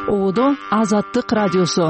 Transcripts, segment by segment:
Оодо Азаттык радиосу.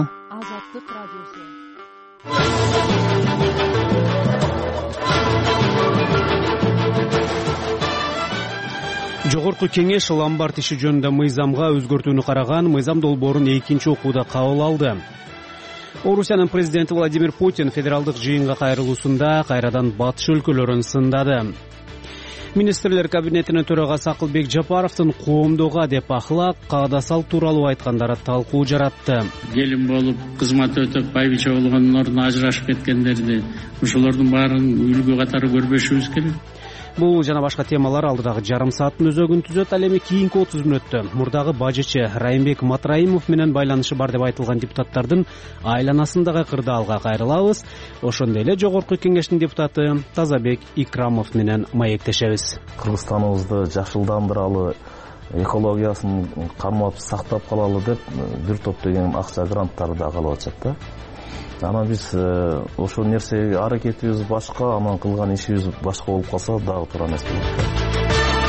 Жогорку кеңеш ломбард иши жөнүндө мыйзамга өзгөртүүнү караган мыйзам долбоорун экинчи окууда кабыл алды. Орусиянын президенти Владимир Путин федералдык жыйынга кайрылуусунда кайрадан батыш өлкөлөрүн сындады. Министрлер кабинетинин төрагасы Акылбек Жапаровдун коомдогу деп ахлак, каада салт тууралуу айткандары талкуу жаратты. Келин болуп, кызмат өтөп, байбиче болгондун ордуна ажырашып кеткендерди, ошолордун баарын үлгү катары көрбөшүбүз керек. Бул жана башка темалар алдыдагы жарым сааттын өзөгүн түзөт. Ал эми кийинки 30 мүнөттө мурдагы бажычы Райымбек Матраимов менен байланышы бар деп айтылган депутаттардын айланасындагы кырдаалга кайрылабыз. Ошондой эле жогорку кеңештин депутаты Тазабек Икрамов менен маектешебиз. Кыргызстаныбызды жакшылдандыралы, экологиясын кармап сактап калалы деп бир топ деген акча гранттарды да калып атышат да. Анан биз ошол нерсеге аракетибиз башка, анан кылган ишибиз башка болуп калса дагы туура эмес болот.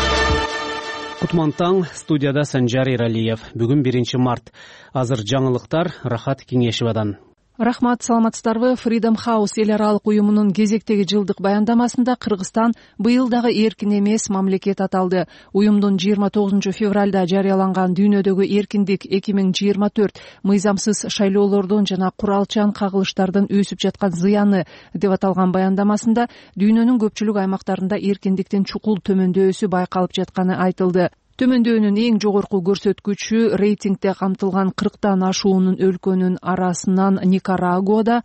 Кутман таң, студияда Санжар Иралиев. Бүгүн 1 март. Азыр жаңылыктар Рахат Кеңешевадан. Рахмат, саламатсыздарбы? Freedom House эл аралык уюмунун кезектеги жылдык баяндамасында Кыргызстан быйыл дагы эркин эмес мамлекет аталды. Уюмдун 29 февралда жарыяланган Дүйнөдөгү эркиндик 2024 мыйзамсыз шайлоолордун жана куралчан кагылыштардын өсүп жаткан зыяны деп аталган баяндамасында дүйнөнүн көпчүлүк аймактарында эркиндиктин чукул төмөндөөнү байкалып жатканы айтылды. Төмөндөөнүн эң жогорку көрсөткүчү рейтингде камтылган 40тан ашуунун өлкөнүн арасынан Никарагуада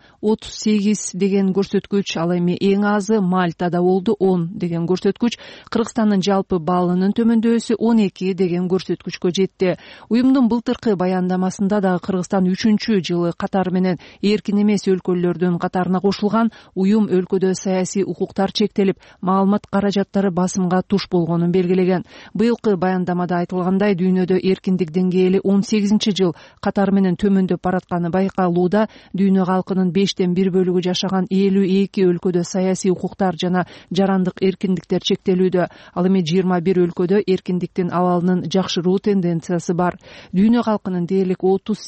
38 деген көрсөткүч, ал эми эң азы Мальтада болду 10 деген көрсөткүч, Кыргызстандын жалпы баллынын төмөндөөнү 12 деген көрсөткүчкө жетти. Уюмдун былтыркы баяндамасында да Кыргызстан 3-чү жылы катары менен эркин эмес өлкөлөрдүн катарына кошулган. Уюм өлкөдө саясий укуктар чектелип, маалымат каражаттары басымга туш болгонун белгилеген. Быйылкы баяндамада айтылгандай, дүйнөдө эркиндик деңгээли 18 жыл катары менен төмөндөп баратканы байкалууда. Дүйнө калкынын 5тен 1 бөлүгү жашаган 52 өлкөдө саясий укуктар жана жарандык эркиндиктер чектелүүдө. Ал эми 21 өлкөдө эркиндиктин абалынын жакшыруу тенденциясы бар. Дүйнө калкынын дээрлик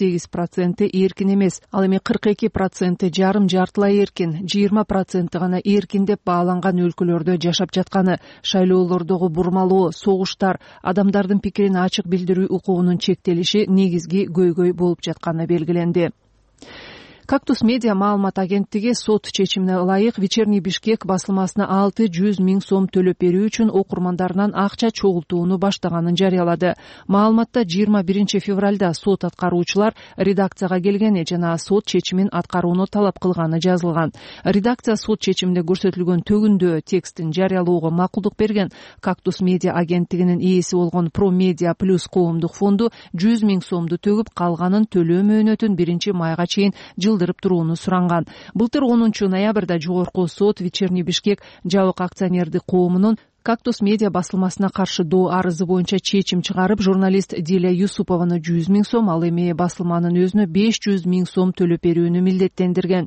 38% эркин эмес, ал эми 42% жарым-жартылай эркин, 20% гана эркин деп бааланган өлкөлөрдө жашап жатканы, шайлоолордогу бурмалоо, согуштар, адамдардын пикирин ачык билдирүү укугунун чектелиши негизги көйгөй болуп жатканы белгиленди. Кактус медиа маалымат агенттиги сот чечимине ылайык Вечерний Бишкек басылмасына 600 000 сом төлөп берүү үчүн окурмандарынан акча чогултууну баштаганын жарыялады. Маалыматта 21 февралда сот аткаруучулар редакцияга келгени жана сот чечимин аткарууну талап кылганы жазылган. Редакция сот чечиминде көрсөтүлгөн төгүндө текстин жарыялоого макулдук берген. Кактус медиа агенттигинин ээси болгон Pro Media Plus коомдук фонду 100 000 сомду төгүп, калганын төлөө мөөнөтүн 1 майга чейин жылдырып турууну суранган. Былтыр 10 ноябрда жогорку сот Вечерний Бишкек жабык акционердик коомунун Кактус медиа басылмасына каршы доо арызы боюнча чечим чыгарып, журналист Диля Юсупованы 100 000 сом, ал эми басылманын өзүнө 500 000 сом төлөп берүүнү милдеттендирген.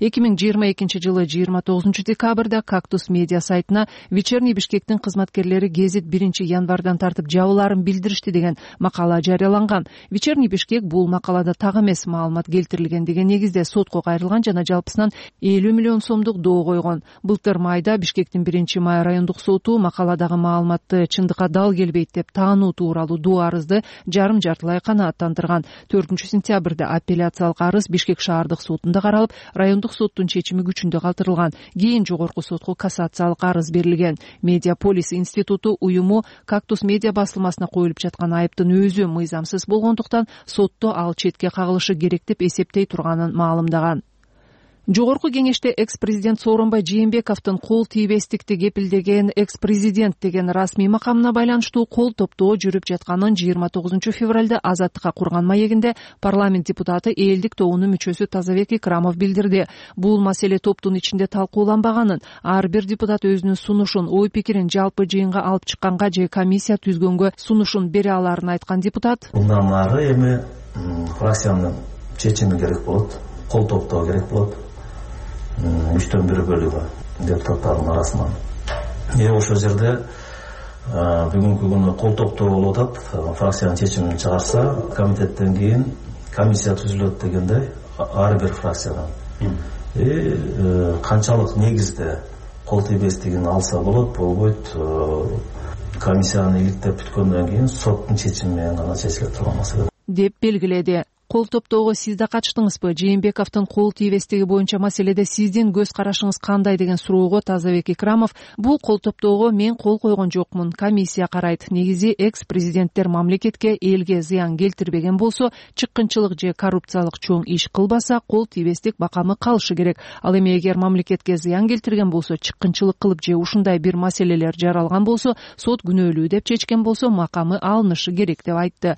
2022 жылы 29 декабрда Кактус медиа сайтына Вечерний Бишкектин кызматкерлери гезит 1 январдан тартып жабыларын билдиришти деген макала жарыяланган. Вечерний Бишкек бул макалада так эмес маалымат келтирилген деген негизде сотко кайрылган жана жалпысынан 50 миллион сомдук доо койгон. Былтыр майда Бишкектин 1 май райондук соту макаладагы маалыматты чындыкка дал келбейт деп таануу тууралуу доо арызды жарым-жартылай канааттандырган. 4-сентябрда апелляциялык арыз Бишкек шаардык сотунда каралып, райондук соттун чечими күчүндө калтырылган. Кийин жогорку сотко кассациялык арыз берилген. Медиаполис институту уюму Кактус медиа басылмасына коюлуп жаткан айыптын өзү мыйзамсыз болгондуктан сотто ал четке кагылышы керек деп эсептей турганын маалымдаган. Жогорку кеңеште экс-президент Сооронбай Жээнбековдун кол тийбестикти кепилдеген экс-президент деген расмий макамына байланыштуу кол топтоо жүрүп жатканын 29 февралда Азаттыкка курган маегинде парламент депутаты элдик тобунун мүчөсү Тазабек Икрамов билдирди. Бул маселе топтун ичинде талкууланбаганын, ар бир депутат өзүнүн сунушун, ой пикирин жалпы жыйынга алып чыкканга же комиссия түзгөнгө сунушун бере аларын айткан депутат. Мындан ары эми фракциянын чечими керек болот, кол топтоо керек болот. 3/1 бөлүгү депутаттардын арасынан. Ошол жерде бүгүнкү күнү кол топтоо болуп атат. Фракциянын чечимин чыгарса, комитеттен кийин комиссия түзүлөт дегендей ар бир фракциядан. Канчалык негизде кол тийбестигин алса болот, болбойт. Комиссияны иликтеп бүткөндөн кийин соттун чечими менен гана чечиле турган маселе деп белгиледи. Кол топтоого сиз да катыштыңызбы? Жээнбековдун кол тийбестиги боюнча маселеде сиздин көз карашыңыз кандай деген суроого Тазабек Икрамов: бул кол топтоого мен кол койгон жокмун, комиссия карайт. Негизи экс-президенттер мамлекетке, элге зыян келтирбеген болсо, чыккынчылык же коррупциялык чоң иш кылбаса, кол тийбестик бакамы калышы керек. Ал эми эгер мамлекетке зыян келтирген болсо, чыккынчылык кылып же ушундай бир маселелер жаралган болсо, сот күнөөлүү деп чечкен болсо, макамы алынышы керек деп айтты.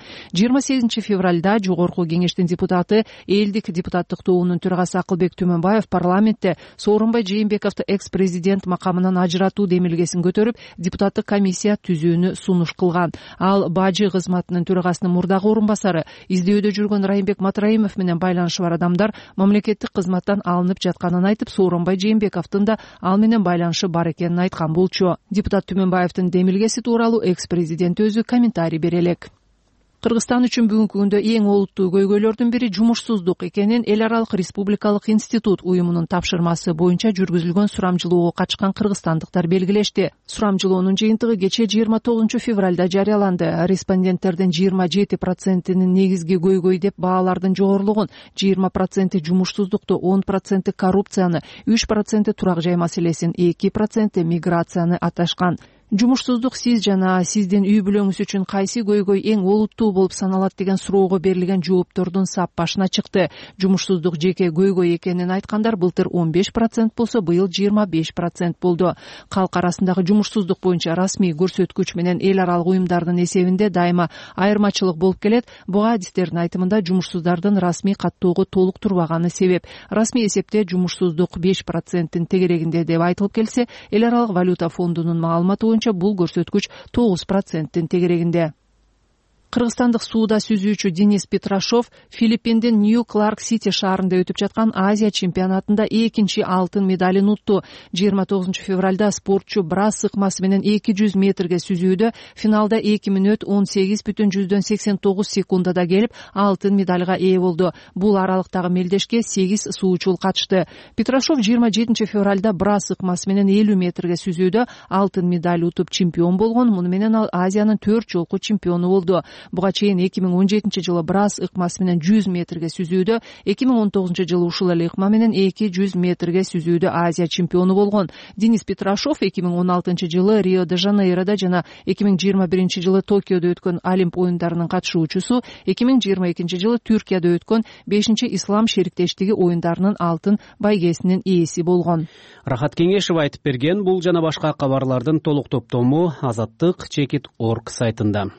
28 февралда жогорку кеңештин депутаты, элдик депутаттык тобунун төрагасы Акылбек Түмөнбаев парламентте Сооронбай Жээнбековду экс-президент макамынан ажыратуу демилгесин көтөрүп, депутаттык комиссия түзүүнү сунуш кылган. Ал бажы кызматынын төрагасынын мурдагы орун басары, издөөдө жүргөн Райымбек Матраимов менен байланышы бар адамдар мамлекеттик кызматтан алынып жатканын айтып, Сооронбай Жээнбековдун да ал менен байланышы бар экенин айткан болчу. Депутат Түмөнбаевдин демилгеси тууралуу экс-президент өзү комментарий бере элек. Кыргызстан үчүн бүгүнкү күндө эң олуттуу көйгөйлөрдүн бири жумушсуздук экенин Эл аралык республикалык институт уюмунун тапшырмасы боюнча жүргүзүлгөн сурамжылоого катышкан кыргызстандыктар белгилешти. Сурамжылоонун жыйынтыгы кечээ 29 февралда жарыяланды. Респонденттердин 27%нин негизги көйгөй деп баалардын жогорулугун, 20% жумушсуздукту, 10% коррупцияны, 3% турак жай маселесин, 2% миграцияны аташкан. Жумушсуздук сиз жана сиздин үй бүлөңүз үчүн кайсы көйгөй эң олуттуу болуп саналат деген суроого берилген жооптордун сап башына чыкты. Жумушсуздук жеке көйгөй экенин айткандар былтыр 15% болсо, быйыл 25% болду. Калк арасындагы жумушсуздук боюнча расмий көрсөткүч менен эл аралык уюмдардын эсебинде дайыма айырмачылык болуп келет. Буга адистердин айтымында жумушсуздардын расмий каттоого толук турбаганы себеп. Расмий эсепте жумушсуздук 5%-тин тегерегинде деп айтылып келсе, Эл аралык валюта фондунун маалыматы бул көрсөткүч 9%-тин тегерегинде. Кыргызстандык сууда сүзүүчү Денис Петрашов Филиппиндин Нью-Кларк-Сити шаарында өтүп жаткан Азия чемпионатында экинчи алтын медалын утту. 29 февралда спортчу брас ыкмасы менен 200 метрге сүзүүдө финалда 2 мүнөт 18,89 секундада келип алтын медалга ээ болду. Бул аралыктагы мелдешке 8 суучул катышты. Петрашов 27 февралда брас ыкмасы менен 50 метрге сүзүүдө алтын медаль утуп чемпион болгон. Муну менен ал Азиянын 4 жолку чемпиону болду. Буга чейин 2017 жылы брас ыкмасы менен 100 метрге сүзүүдө, 2019 жылы ушул эле ыкма менен 200 метрге сүзүүдө Азия чемпиону болгон. Денис Петрашов 2016 жылы Рио-де-Жанейродо жана 2021 жылы Токиодо өткөн Олимп оюндарынын катышуучусу, 2022 жылы Түркияда өткөн 5-Ислам шериктештиги оюндарынын алтын байгесинин ээси болгон. Рахат Кеңешева айтып берген. Бул жана башка кабарлардын толук топтому Азаттык.org сайтында.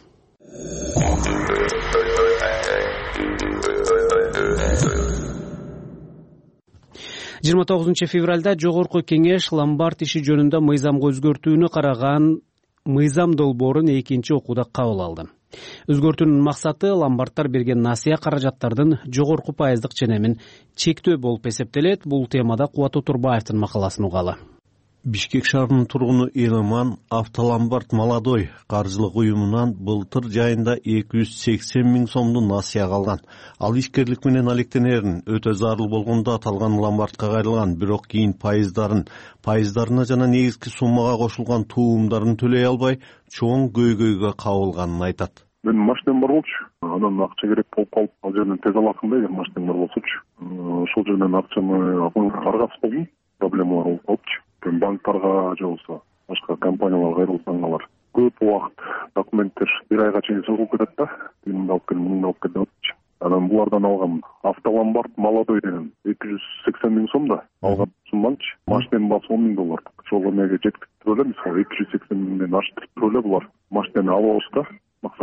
29 февралда жогорку кеңеш ломбард иши жөнүндө мыйзамга өзгөртүүнү караган мыйзам долбоорун экинчи окууда кабыл алды. Өзгөртүүнүн максаты ломбардтар берген насыя каражаттардын жогорку пайыздык ченемин чектөө болуп эсептелет. Бул темада Кубат Отурбаевдин макаласын угалы. Бишкек шаарынын тургуну Элеман Автоломбард Молодой каржылык уюмунан былтыр жайында 280 000 сомдун насыя алган. Ал ишкерлик менен алектенерин өтө зарыл болгондо аталган ломбардка кайрылган, бирок кийин пайыздарына жана негизги суммага кошулган туумдарын төлөй албай чоң көйгөйгө кабылганын айтат. Мен машинам бар болчу. Анан акча керек болуп калып, ал жерден тез аласың да, эгер машинам бар болсочу. Ошол жерден акчаны аргасыз болдум. Проблемалар болуп калыпчы. Банктарга же болбосо башка компанияларга кайрылсаң алар көп убакыт документтер бир айга чейин созулуп кетет да. Муну алып кел, муну алып кел депчи. Анан булардан алган Автоломбард Молодой деген 280 000 сом да алган сумманчы. Машинем бар $10 000. Ошол эмеге жеткирип эле, мисалы 280 000ден аштырып эле булар машинени алып алышты максаты.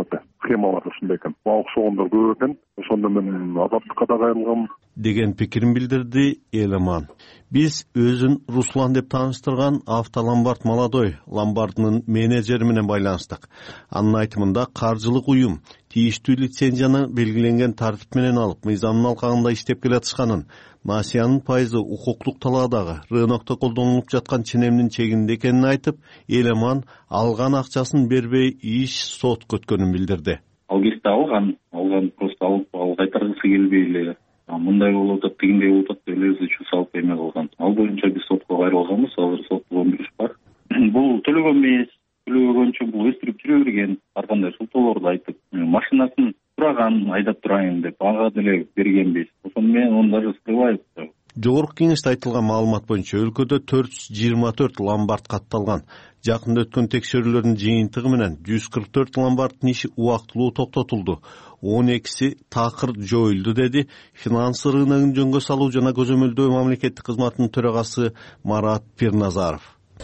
схемалар ушундай экен. Мага окшогондор көп экен. Ошондо мен азаттыкка да кайрылгам деген пикирин билдирди Элеман. Биз өзүн Руслан деп тааныштырган Автоломбард Молодой ломбардынын менеджери менен байланыштык. Анын айтымында каржылык уюм тийиштүү лицензияны белгиленген тартип менен алып, мыйзамдын алкагында иштеп келатышканын, насыянын пайызы укуктук талаадагы рынокто колдонулуп жаткан ченемдин чегинде экенин айтып, Элеман алган акчасын бербей иш сотко өткөнүн билдирди. Ал кезде алган просто алып кайтаргысы келбей эле мындай болуп атат, тигиндей болуп атат деп эле чүй салып эме кылган. Ал боюнча биз сотко кайрылганбыз, азыр соттук өндүрүш бар. Бул төлөгөн эмес, төлөгөнчө бул өстүрүп жүрө берген, ар кандай шылтоолорду айтып, машинасын тураган, айдап турайын деп ага деле бергенбиз. Ошону менен оны даже скрывает. Жогорку кеңеште айтылган маалымат боюнча өлкөдө 424 ломбард катталган. Жакында өткөн текшерүүлөрдүн жыйынтыгы менен 144 ломбарддын иши убактылуу токтотулду. 12си такыр жоюлду, деди финансы рыногун жөнгө салуу жана көзөмөлдөө мамлекеттик кызматынын төрагасы Марат Пирназаров.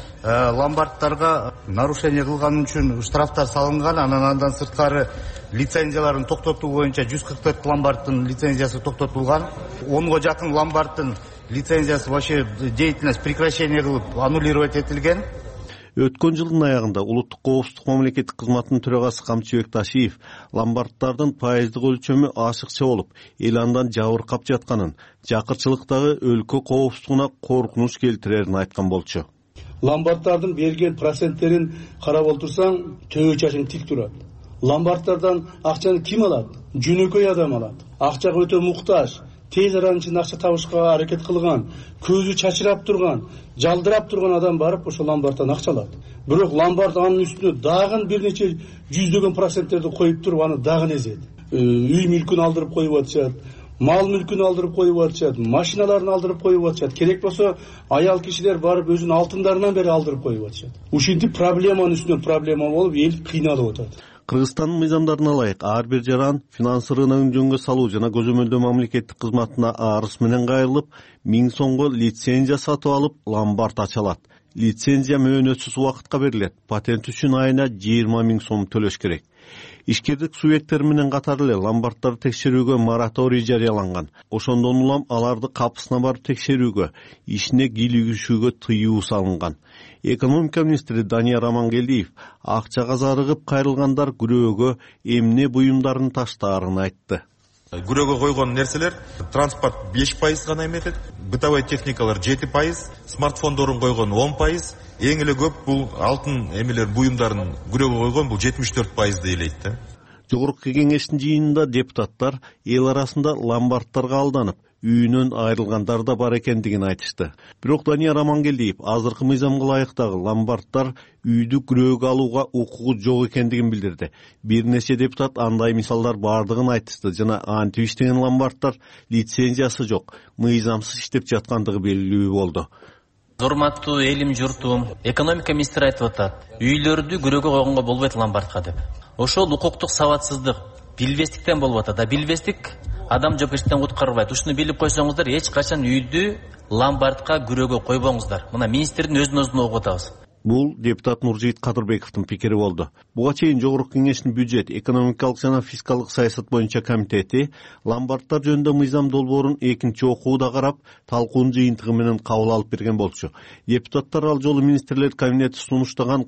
Ломбардтарга нарушение кылган үчүн штрафтар салынган, андан сырткары лицензияларын токтотуу боюнча 144 ломбарддын лицензиясы токтотулган. 10го жакын ломбарддын лицензиясы вообще деятельность прекращение кылып аннулировать этилген. Өткөн жылдын аягында улуттук коопсуздук мамлекеттик кызматынын төрагасы Камчыбек Ташиев ломбарддардын пайыздык өлчөмү ашыкча болуп, эл андан жабыркап жатканын, жакырчылыктагы өлкө коопсуздугуна коркунуч келтирерин айткан болчу. Ломбарддардын берген проценттерин карап олтурсаң, төбө чачың тик турат. Ломбарддардан акчаны ким алат? Жөнөкөй адам алат. Акчага өтө муктаж, тез аранын ичинде акча табышка аракет кылган, көзү чачырап турган, жалдырап турган адам барып ошол ломбарддан акча алат. Бирок ломбард анын үстүнө дагы бир нече жүздөгөн проценттерди коюп туруп, аны дагы эзет. Үй мүлкүн алдырып коюп атышат, мал мүлкүн алдырып коюп атышат, машиналарын алдырып коюп атышат. Керек болсо аял кишилер барып өзүнүн алтындарынан бери алдырып коюп атышат. Ушинтип проблеманын үстүнө проблема болуп, эл кыйналып атат. Кыргызстандын мыйзамдарына ылайык ар бир жаран финансы рыногун жөнгө салуу жана көзөмөлдөө мамлекеттик кызматына арыз менен кайрылып, 1000 сомго лицензия сатып алып, ломбард ача алат. Лицензия мөөнөтсүз убакытка берилет. Патент үчүн айына 20 000 сом төлөш керек. Ишкердик субъекттер менен катар эле ломбарддарды текшерүүгө мораторий жарыяланган. Ошондон улам аларды капысына барып текшерүүгө, ишине кийлигишүүгө тыюу салынган. Экономика министри Данияр Амангелдиев акчага зарыгып кайрылгандар күрөөгө эмне буюмдарын таштаарын айтты. Күрөөгө койгон нерселер транспорт 5% гана эметет, бытовой техникалар 7%, смартфондорун койгон 10%, эң эле көп бул алтын эмелер буюмдарын күрөөгө койгон бул 74% дейлейт да. Жогорку кеңештин жыйынында депутаттар эл арасында ломбарддарга алданып, үйүнөн айрылгандар да бар экендигин айтышты. Бирок Данияр Амангелдиев азыркы мыйзамга ылайыктагы ломбарддар үйдү күрөөгө алууга укугу жок экендигин билдирди. Бир нече депутат андай мисалдар бардыгын айтышты жана антип иштеген ломбарддар лицензиясы жок, мыйзамсыз иштеп жаткандыгы белгилүү болду. Урматтуу элим журтум, экономика министри айтып атат, үйлөрдү күрөөгө койгонго болбойт ломбардка деп. Ошол укуктук сабатсыздык, билбестиктен болуп атат. А билбестик адам жоопкерчиликтен куткарбайт. Ушуну билип койсоңуздар, эч качан үйдү ломбардка күрөөгө койбоңуздар. Мына министрдин өзүнөн окуп атабыз. Бул депутат Нуржигит Кадырбековдун пикири болду. Буга чейин Жогорку кеңештин бюджет, экономикалык жана фискалдык саясат боюнча комитети ломбарддар жөнүндө мыйзам долбоорун экинчи окууда карап, талкуунун жыйынтыгы менен кабыл алып берген болчу. Депутаттар ал жолу министрлер кабинети сунуштаган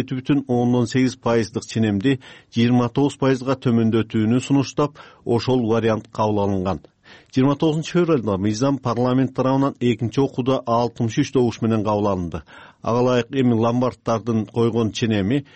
47,8% ченемди 29%га төмөндөтүүнү сунуштап, ошол вариант кабыл алынган. 29 февралда мыйзам парламент тарабынан экинчи окууда 63 добуш менен кабыл алынды. Ага ылайык эми ломбарддардын койгон ченеми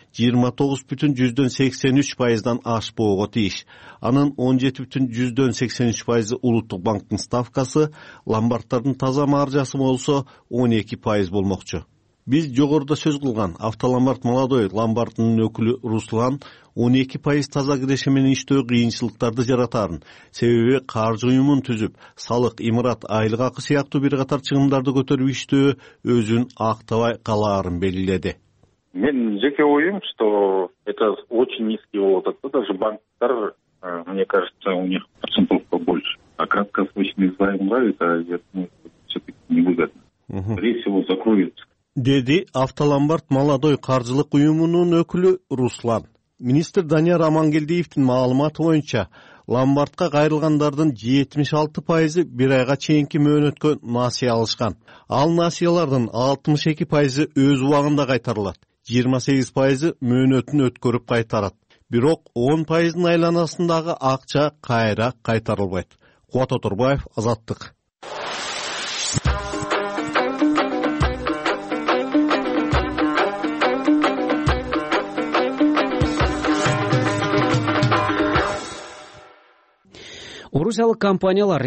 29,83%дан ашпоого тийиш. Анын 17,83% улуттук банктын ставкасы, ломбарддардын таза маржасы болсо 12% болмокчу. Биз жогоруда сөз кылган Автоломбард Молодой ломбардынын өкүлү Руслан 12% таза киреше менен иштөө кыйынчылыктарды жаратарын, себеби каржы уюмун түзүп, салык, имарат, айлык акы сыяктуу бир катар чыгымдарды көтөрүп иштөө өзүн актабай калаарын белгиледи. Мен жеке оюм, что это очень низкий вот, даже банктар, мне кажется, у них процентов побольше. А краткосрочный займ, это все-таки невыгодно. Скорее всего, закроются. Деди Автоломбард Молодой каржылык уюмунун өкүлү Руслан. Министр Данияр Амангелдиевдин маалыматы боюнча, ломбардка кайрылгандардын 76% бир айга чейинки мөөнөткө насыя алышкан. Ал насыялардын 62% өз убагында кайтарылат. 28% мөөнөтүн өткөрүп кайтарат. Бирок 10%-ын айланасындагы акча кайра кайтарылбайт. Кубат Оторбаев, Азаттык. Орусиялык компаниялар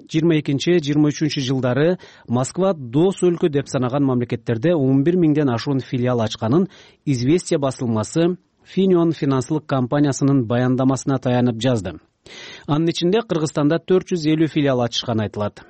2022-23 жылдары Москва дос өлкө деп санаган мамлекеттерде 11 миңден ашуун филиал ачканын «Известия» басылмасы Finion финансылык компаниясынын баяндамасына таянып жазды. Анын ичинде Кыргызстанда 450 филиал ачышкан айтылат.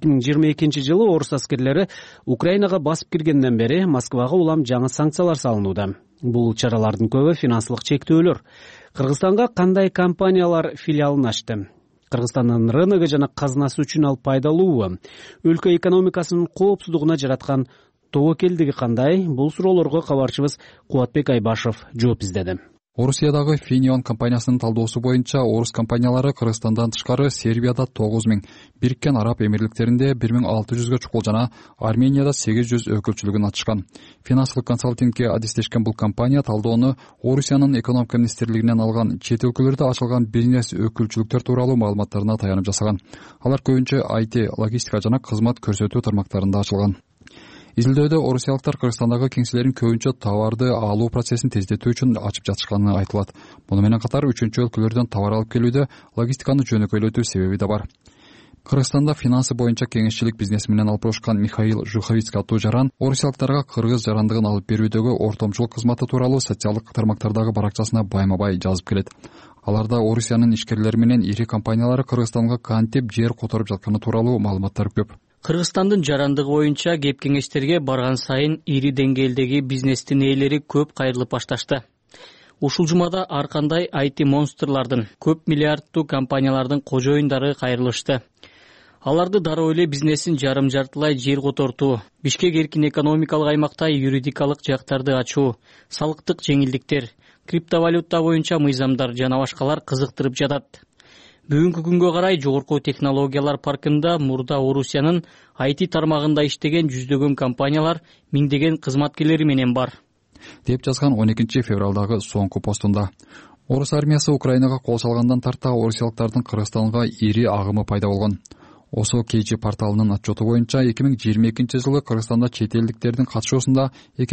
2022 жылы орус аскерлери Украинага басып киргенден бери Москвага улам жаңы санкциялар салынууда. Бул чаралардын көбү финансылык чектөөлөр. Кыргызстанга кандай компаниялар филиалын ачты? Кыргызстандын рыногу жана казынасы үчүн ал пайдалуубу? Өлкө экономикасынын коопсуздугуна жараткан тобокелдиги кандай? Бул суроолорго кабарчыбыз Кубатбек Айбашев жооп издеди. Орусиядагы Finion компаниясынын талдоосу боюнча орус компаниялары Кыргызстандан тышкары Сербияда 9000, Бириккен Араб Эмирликтеринде 1600гө чукул жана Арменияда 800 өкүлчүлүгүн ачышкан. Финансылык консалтингке адистешкен бул компания талдоону Орусиянын экономика министрлигинен алган чет өлкөлөрдө ачылган бизнес өкүлчүлүктөр тууралуу маалыматтарына таянып жасаган. Алар көбүнчө IT, логистика жана кызмат көрсөтүү тармактарында ачылган. Изилдөөдө орусиялыктар Кыргызстандагы кеңселерин көбүнчө товарды алуу процессин тездетүү үчүн ачып жатышканы айтылат. Муну менен катар үчүнчү өлкөлөрдөн товар алып келүүдө логистиканы жөнөкөйлөтүү себеби да бар. Кыргызстанда финансы боюнча кеңешчилик бизнеси менен алып Михаил Жуховицкий аттуу жаран орусиялыктарга кыргыз жарандыгын алып берүүдөгү ортомчулук кызматы тууралуу социалдык тармактардагы баракчасына байма-бай жазып келет. Аларда Орусиянын ишкерлери менен ири компаниялары Кыргызстанга кантип жер которуп жатканы тууралуу маалыматтар көп. Кыргызстандын жарандыгы боюнча кеп кеңештерге барган сайын ири деңгээлдеги бизнестин ээлери көп кайрылып башташты. Ушул жумада ар кандай IT монстрлардын, көп миллиарддуу компаниялардын кожоюндары кайрылышты. Аларды дароо эле бизнесин жарым-жартылай жер котортуу, Бишкек эркин экономикалык аймакта юридикалык жактарды ачуу, салыктык жеңилдиктер, криптовалюта боюнча мыйзамдар жана башкалар кызыктырып жатат. Бүгүнкү күнгө карай жогорку технологиялар паркында мурда Орусиянын IT тармагында иштеген жүздөгөн компаниялар миңдеген кызматкерлери менен бар, деп жазган 12 февралдагы соңку постунда. Орус армиясы Украинага кол салгандан тарта орусиялыктардын Кыргызстанга ири агымы пайда болгон. Осо KG порталынын отчету боюнча 2022 жылы Кыргызстанда чет элдиктердин катышуусунда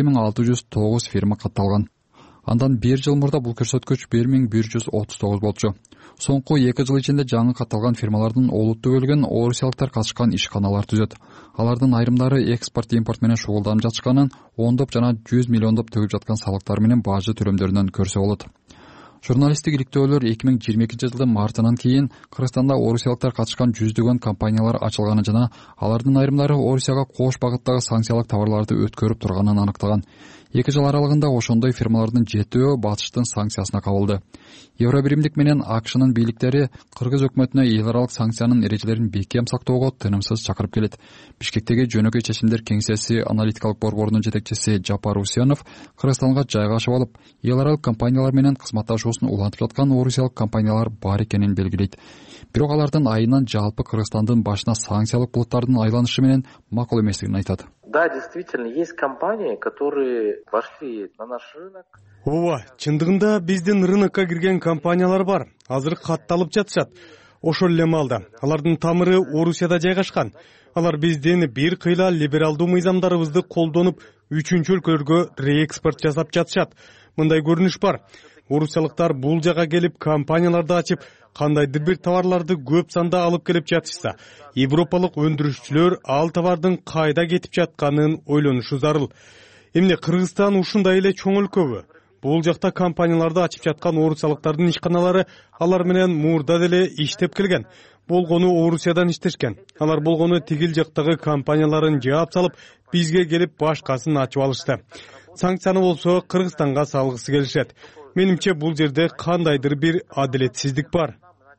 2609 фирма катталган. Андан 1 жыл мурда бул көрсөткүч 1139 болчу. Соңку 2 жыл ичинде жаңы катталган фирмалардын олуттуу бөлүгүн орусиялыктар катышкан ишканалар түзөт. Алардын айрымдары экспорт импорт менен шугулданып жатышканын, ондоп жана 100 миллиондоп төгүп жаткан салыктар менен бажы төлөмдөрүнөн көрсө болот. Журналисттик иликтөөлөр 2022 жылдын мартынан кийин Кыргызстанда орусиялыктар катышкан жүздөгөн компаниялар ачылганы жана алардын айрымдары Орусияга кош багыттагы санкциялык товарларды өткөрүп турганын аныктаган. 2 жыл аралыгында ошондой фирмалардын 7-өө батыштын санкциясына кабылды. Евробиримдик менен АКШнын бийликтери Кыргыз өкмөтүнө эл аралык санкциянын эрежелерин бекем сактоого тынымсыз чакырып келет. Бишкектеги жөнөкөй чечимдер кеңсеси аналитикалык борборунун жетекчиси Жапар Усенов Кыргызстанга жайгашып алып, эл аралык компаниялар менен кызматташуусун улантып жаткан орусиялык компаниялар бар экенин белгилейт. Бирок алардын айынан жалпы Кыргызстандын башына санкциялык булуттардын айланышы менен макул эместигин айтат. Да, действительно, есть компании, которые вошли на наш рынок. Ооба, чындыгында биздин рынокко кирген компаниялар бар. Азыр катталып жатышат. Ошол эле маалда алардын тамыры Орусияда жайгашкан. Алар биздин бир кыйла либералдуу мыйзамдарыбызды колдонуп, үчүнчү өлкөлөргө реэкспорт жасап жатышат. Мындай көрүнүш бар. Орусиялыктар бул жага келип компанияларды ачып, кандайдыр бир товарларды көп санда алып келип жатышса, европалык өндүрүшчүлөр ал товардын кайда кетип жатканын ойлонушу зарыл. Эмне Кыргызстан ушундай эле чоң өлкөбү? Бул жакта компанияларды ачып жаткан орусиялыктардын ишканалары алар менен мурда деле иштеп келген. Болгону Орусиядан иштешкен. Алар болгону тигил жактагы компанияларын жаап салып, бизге келип башкасын ачып алышты. Санкцияны болсо Кыргызстанга салгысы келишет. Менимче бул жерде кандайдыр бир адилетсиздик бар.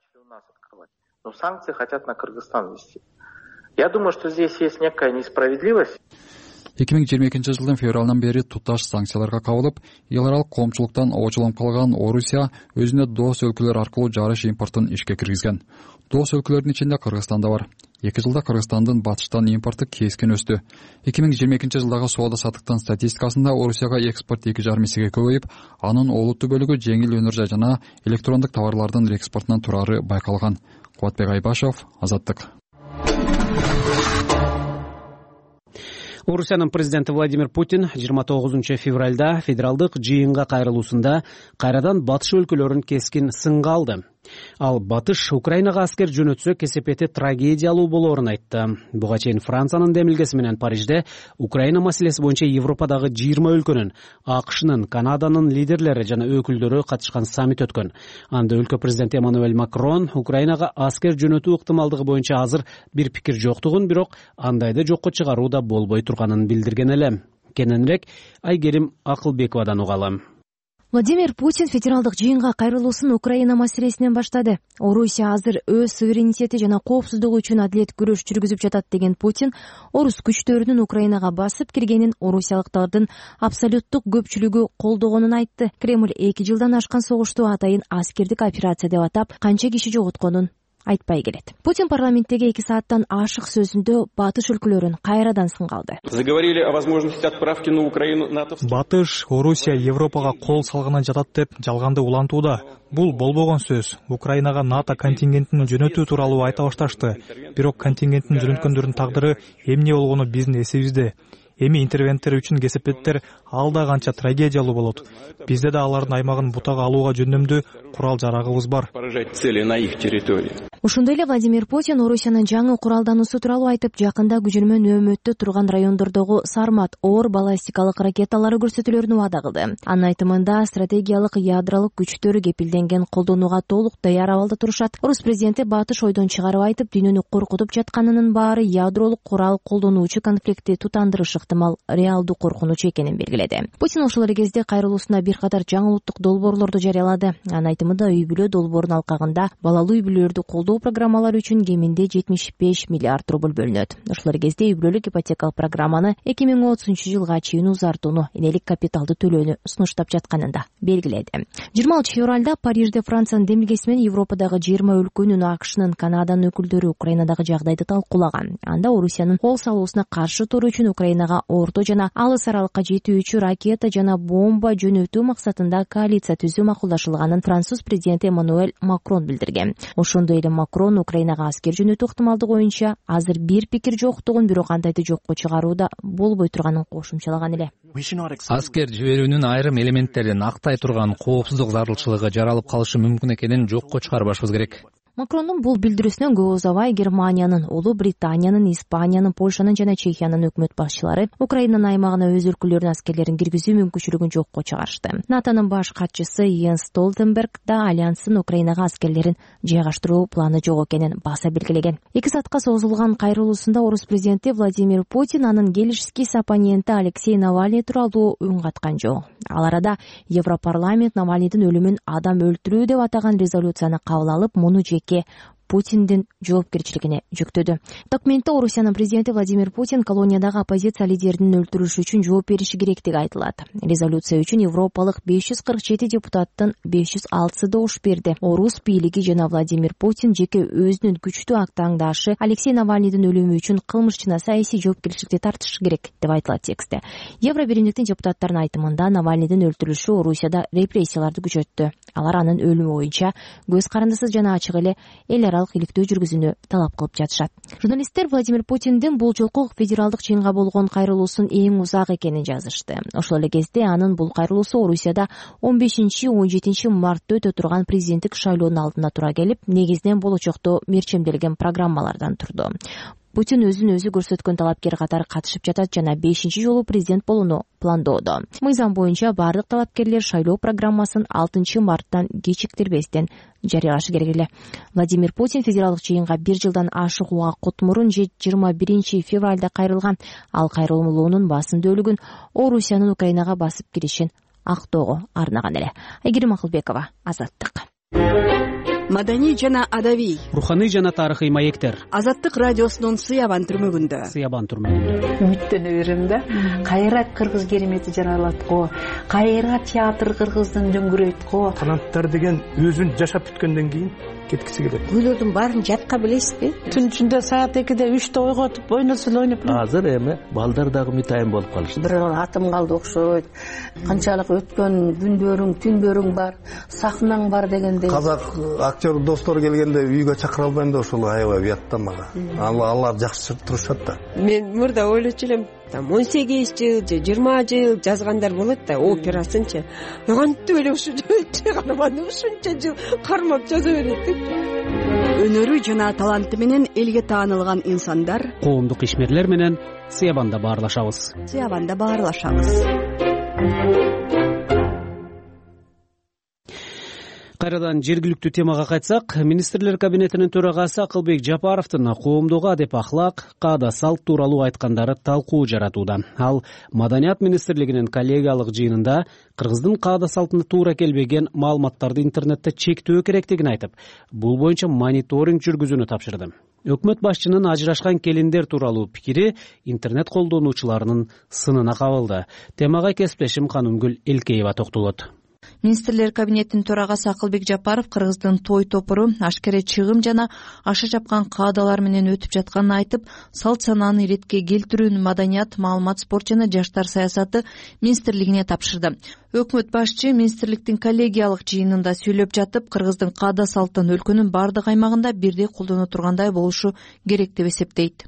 Но санкции хотят на Кыргызстан ввести. Я думаю, что здесь есть некая несправедливость. жылдын февралынан бери туташ санкцияларга кабылып, эл аралык коомчулуктан очуланып калган Орусия өзүнө дос өлкөлөр аркылуу жарыш импортун ишке киргизген. Дос өлкөлөрдүн ичинде Кыргызстан да бар. 2 жылда Кыргызстандын батыштан импорты кескен өстү. 2022 жылдагы соода саттыктын статистикасында Орусияга экспорт 2,5 эсеге көбөйүп, анын олуттуу бөлүгү жеңил өнөр жай жана электрондук товарлардын экспортунан турары байкалган. Кубатбек Айбашев, Азаттык. Орусиянын президенти Владимир Путин 29 февралда федералдык жыйынга кайрылуусунда кайрадан батыш өлкөлөрүн кескин сынга алды. Ал батыш Украинага аскер жөнөтсө кесепети трагедиялуу болоорун айтты. Буга чейин Франциянын демилгеси менен Парижде Украина маселеси боюнча Европадагы 20 өлкөнүн, АКШнын, Канаданын лидерлери жана өкүлдөрү катышкан саммит өткөн. Анда өлкө президенти Эммануэль Макрон Украинага аскер жөнөтүү ыктымалдыгы боюнча азыр бир пикир жоктугун, бирок андайды жокко чыгаруу да болбой турганын билдирген эле. Кененирээк Айгерим Акылбековадан угалы. Владимир Путин федералдык жыйынга кайрылуусун Украина маселесинен баштады. Орусия азыр өз суверенитети жана коопсуздугу үчүн адилет күрөш жүргүзүп жатат деген Путин орус күчтөрүнүн Украинага басып киргенин орусиялыктардын абсолюттук көпчүлүгү колдогонун айтты. Кремль 2 жылдан ашкан согушту атайын аскердик операция деп атап, канча киши жоготконун айтпай келет. Путин парламенттеги 2 сааттан ашык сөзүндө батыш өлкөлөрүн кайрадан сынга алды. Заговорили о возможности отправки на Украину НАТО. Батыш Орусия Европага кол салганы жатат деп жалганды улантууда. Бул болбогон сөз. Украинага НАТО контингентин жөнөтүү тууралуу айта башташты. Бирок контингенттин жөнөткөндөрдүн тагдыры эмне болгону биздин эсибизде. Эми интервенттер үчүн кесепеттер алда канча трагедиялуу болот. Бизде да алардын аймагын бутага алууга жөндөмдүү курал жарагыбыз бар. Ошондой эле Владимир Путин Орусиянын жаңы куралдануусу тууралуу айтып, жакында күжүрмө нөөмөттө турган райондордогу Сармат оор баллистикалык ракеталары көрсөтүүлөрүн убада кылды. Анын айтымында стратегиялык ядролук күчтөр кепилденген колдонууга толук даяр абалда турушат. Орус президенти батыш ойдон чыгарып айтып, дүйнөнү коркутуп жатканынын баары ядролук курал колдонуучу конфликти тутандырышы ыктымал реалдуу коркунуч экенин белгиледи. Путин ошол эле кезде кайрылуусуна бир катар жаңы улуттук долбоорлорду жарыялады. Анын айтымында үй бүлө долбоорун алкагында балалуу үй бүлөлөрдү колдоо программалары үчүн кеминде 75 миллиард рубль бөлүнөт. Ошол эле кезде үй бүлөлүк ипотекалык программаны 2030 жылга чейин узартууну, энелик капиталды төлөөнү сунуштап жатканын да белгиледи. 23 февралда Парижде Франциянын демилгеси менен Европадагы 20 өлкөнүн, АКШнын, Канаданын өкүлдөрү Украинадагы жагдайды талкуулаган. Анда Орусиянын кол салуусуна каршы туруу үчүн Украинага орто жана алыс аралыкка жетүүчү ракета жана бомба жөнөтүү максатында коалиция түзүү макулдашылганын француз президенти Эммануэль Макрон билдирген. Ошондой эле Макрон Украинага аскер жөнөтүү ыктымалдыгы боюнча азыр бир пикир жоктугун, бирок андайды жокко чыгарууда болбой турганын кошумчалаган эле. Аскер жиберүүнүн айрым элементтерин актай турган коопсуздук зарылчылыгы жаралып калышы мүмкүн экенин жокко чыгарбашыбыз керек. Макрондун бул билдирүүсүнөн көп узабай Германиянын, Улуу Британиянын, Испаниянын, Польшанын жана Чехиянын өкмөт башчылары Украинанын аймагына өз өлкөлөрүнүн аскерлерин киргизүү мүмкүнчүлүгүн жокко чыгарышты. НАТОнун баш катчысы Йенс Столтенберг да альянстын Украинага аскерлерин жайгаштыруу планы жок экенин баса белгилеген. 2 саатка созулган кайрылуусунда орус президенти Владимир Путин анын келишсиз оппоненти Алексей Навальный тууралуу үн каткан жок. Ал арада Европарламент Навальныйдын өлүмүн адам өлтүрүү деп атаган резолюцияны кабыл алып, муну Путиндин жоопкерчилигине жүктөдү. Документте Орусиянын президенти Владимир Путин колониядагы оппозиция лидерин өлтүрүшү үчүн жооп бериши керектиги айтылат. Резолюция үчүн европалык 547 депутаттын 506 добуш берди. Орус бийлиги жана Владимир Путин жеке өзүнүн күчтүү актаңдашы Алексей Навальныйдын өлүмү үчүн кылмышчына саясий жоопкерчиликти тартышы керек деп айтылат текстте. Евробиримдиктин депутаттарынын айтымында Навальныйдын өлтүрүлүшү Орусияда репрессияларды күчөттү. Алар анын өлүмү боюнча көз карандысыз жана ачык эле эл аралык иликтөө жүргүзүүнү талап кылып жатышат. Журналисттер Владимир Путиндин бул жолку федералдык жыйынга болгон кайрылуусун эң узак экенин жазышты. Ошол эле кезде анын бул кайрылуусу Орусияда 15-17 мартта өтө турган президенттик шайлоонун алдына тура келип, негизинен болочокто мерчемделген программалардан турду. Путин өзүн өзү көрсөткөн талапкер катары катышып жатат жана 5 жолу президент болууну пландоодо. Мыйзам боюнча бардык талапкерлер шайлоо программасын 6 марттан кечиктирбестен жарыялашы керек эле. Владимир Путин федералдык жыйынга 1 жылдан ашык убакыт мурун 21 февралда кайрылган. Ал кайрылуунун басым бөлүгүн Орусиянын Украинага басып киришин актоого арнаган эле. Айгерим Акылбекова, Азаттык. маданий жана адабий, руханий жана тарыхый маектер. Азаттык радиосунун Сыябан түрмөгүндө. Үмүттөнүп жүрөм да. Кайра кыргыз керемети жаралат го. Кайра театр кыргыздын дөңгүрөйт го. Канаттар деген өзүн жашап бүткөндөн кийин кеткиси келет. Күйлөрдүн баарын жатка билесизби? Түн ичинде саат 2-де 3-те ойготуп, ойносул ойноп. Азыр эми балдар дагы мытайын болуп калышты. Бир атым калды окшойт. Канчалык өткөн күндөрүң, түндөрүң бар, сахнаң бар дегендей. Казак актер достор келгенде үйгө чакыра албайм да ошол аябай уятта мага. Алар жакшы турушат да. Мен мурда ойлочу элем, 18 жыл же 20 жыл жазгандар болот да, операсынчы. Кантип эле ушу чыгарманы ушунча жыл кармап жаза берет. Өнөрү жана таланты менен элге таанылган инсандар, коомдук ишмерлер менен Сыябанда баарлашабыз. Кайрадан жергиликтүү темага кайтсак, министрлер кабинетинин төрагасы Акылбек Жапаровдун коомдук адеп ахлак, каада салт тууралуу айткандары талкуу жаратууда. Ал Маданият министрлигинин коллегиялык жыйынында кыргыздын каада салтына туура келбеген маалыматтарды интернетте чектөө керектигин айтып, бул боюнча мониторинг жүргүзүүнү тапшырды. Өкмөт башчынын ажырашкан келиндер тууралуу пикири интернет колдонуучуларынын сынына кабылды. Темага кесиптешим Канымгүл Элкеева токтолот. Министрлер кабинетинин төрагасы Акылбек Жапаров кыргыздын той топуру ашкере чыгым жана аша чапкан каадалар менен өтүп жатканын айтып, салт санааны иретке келтирүүнү Маданият, маалымат, спорт жана жаштар саясаты министрлигине тапшырды. Өкмөт башчы министрликтин коллегиялык жыйынында сүйлөп жатып, кыргыздын каада салтын өлкөнүн бардык аймагында бирдей колдоно тургандай болушу керек деп эсептейт.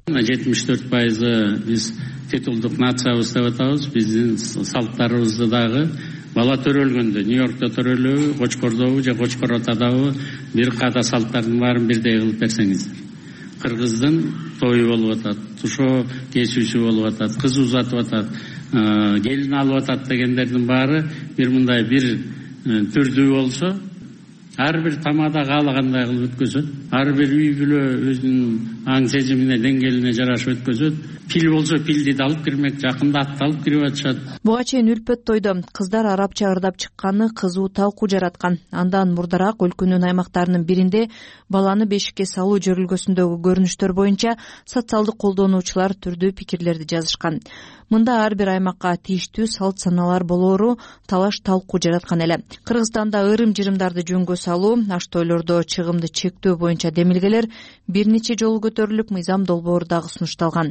74% биз титулдук нациябыз деп атабыз. Биздин салттарыбызды дагы бала төрөлгөндө, Нью-Йоркто төрөлөбү, Кочкордобу же Кочкор атадабы бир каада салттардын баарын бирдей кылып берсеңиздер. Кыргыздын тою болуп атат, тушоо кесүүсү болуп атат, кыз узатып атат, келин алып атат дегендердин баары бир мындай бир түрдүү болсо, ар бир тамада каалагандай кылып өткөзөт, ар бир үй бүлө өзүнүн аң сезимине, деңгээлине жараша өткөзөт. Пил болсо пилди да алып кирмек, жакында атты алып кирип атышат. Буга чейин Үлпөт тойдо кыздар арабча ырдап чыкканы кызуу талкуу жараткан. Андан мурдараак өлкөнүн аймактарынын биринде баланы бешикке салуу жөрүлгөсүндөгү көрүнүштөр боюнча социалдык колдонуучулар түрдүү пикирлерди жазышкан. Мында ар бир аймакка тийиштүү салт саналар болоору талаш талкуу жараткан эле. Кыргызстанда ырым-жырымдарды жөнгө салуу, аш тойлордо чыгымды чектөө боюнча демилгелер бир нече жолу көтөрүлүп, мыйзам долбоору дагы сунушталган.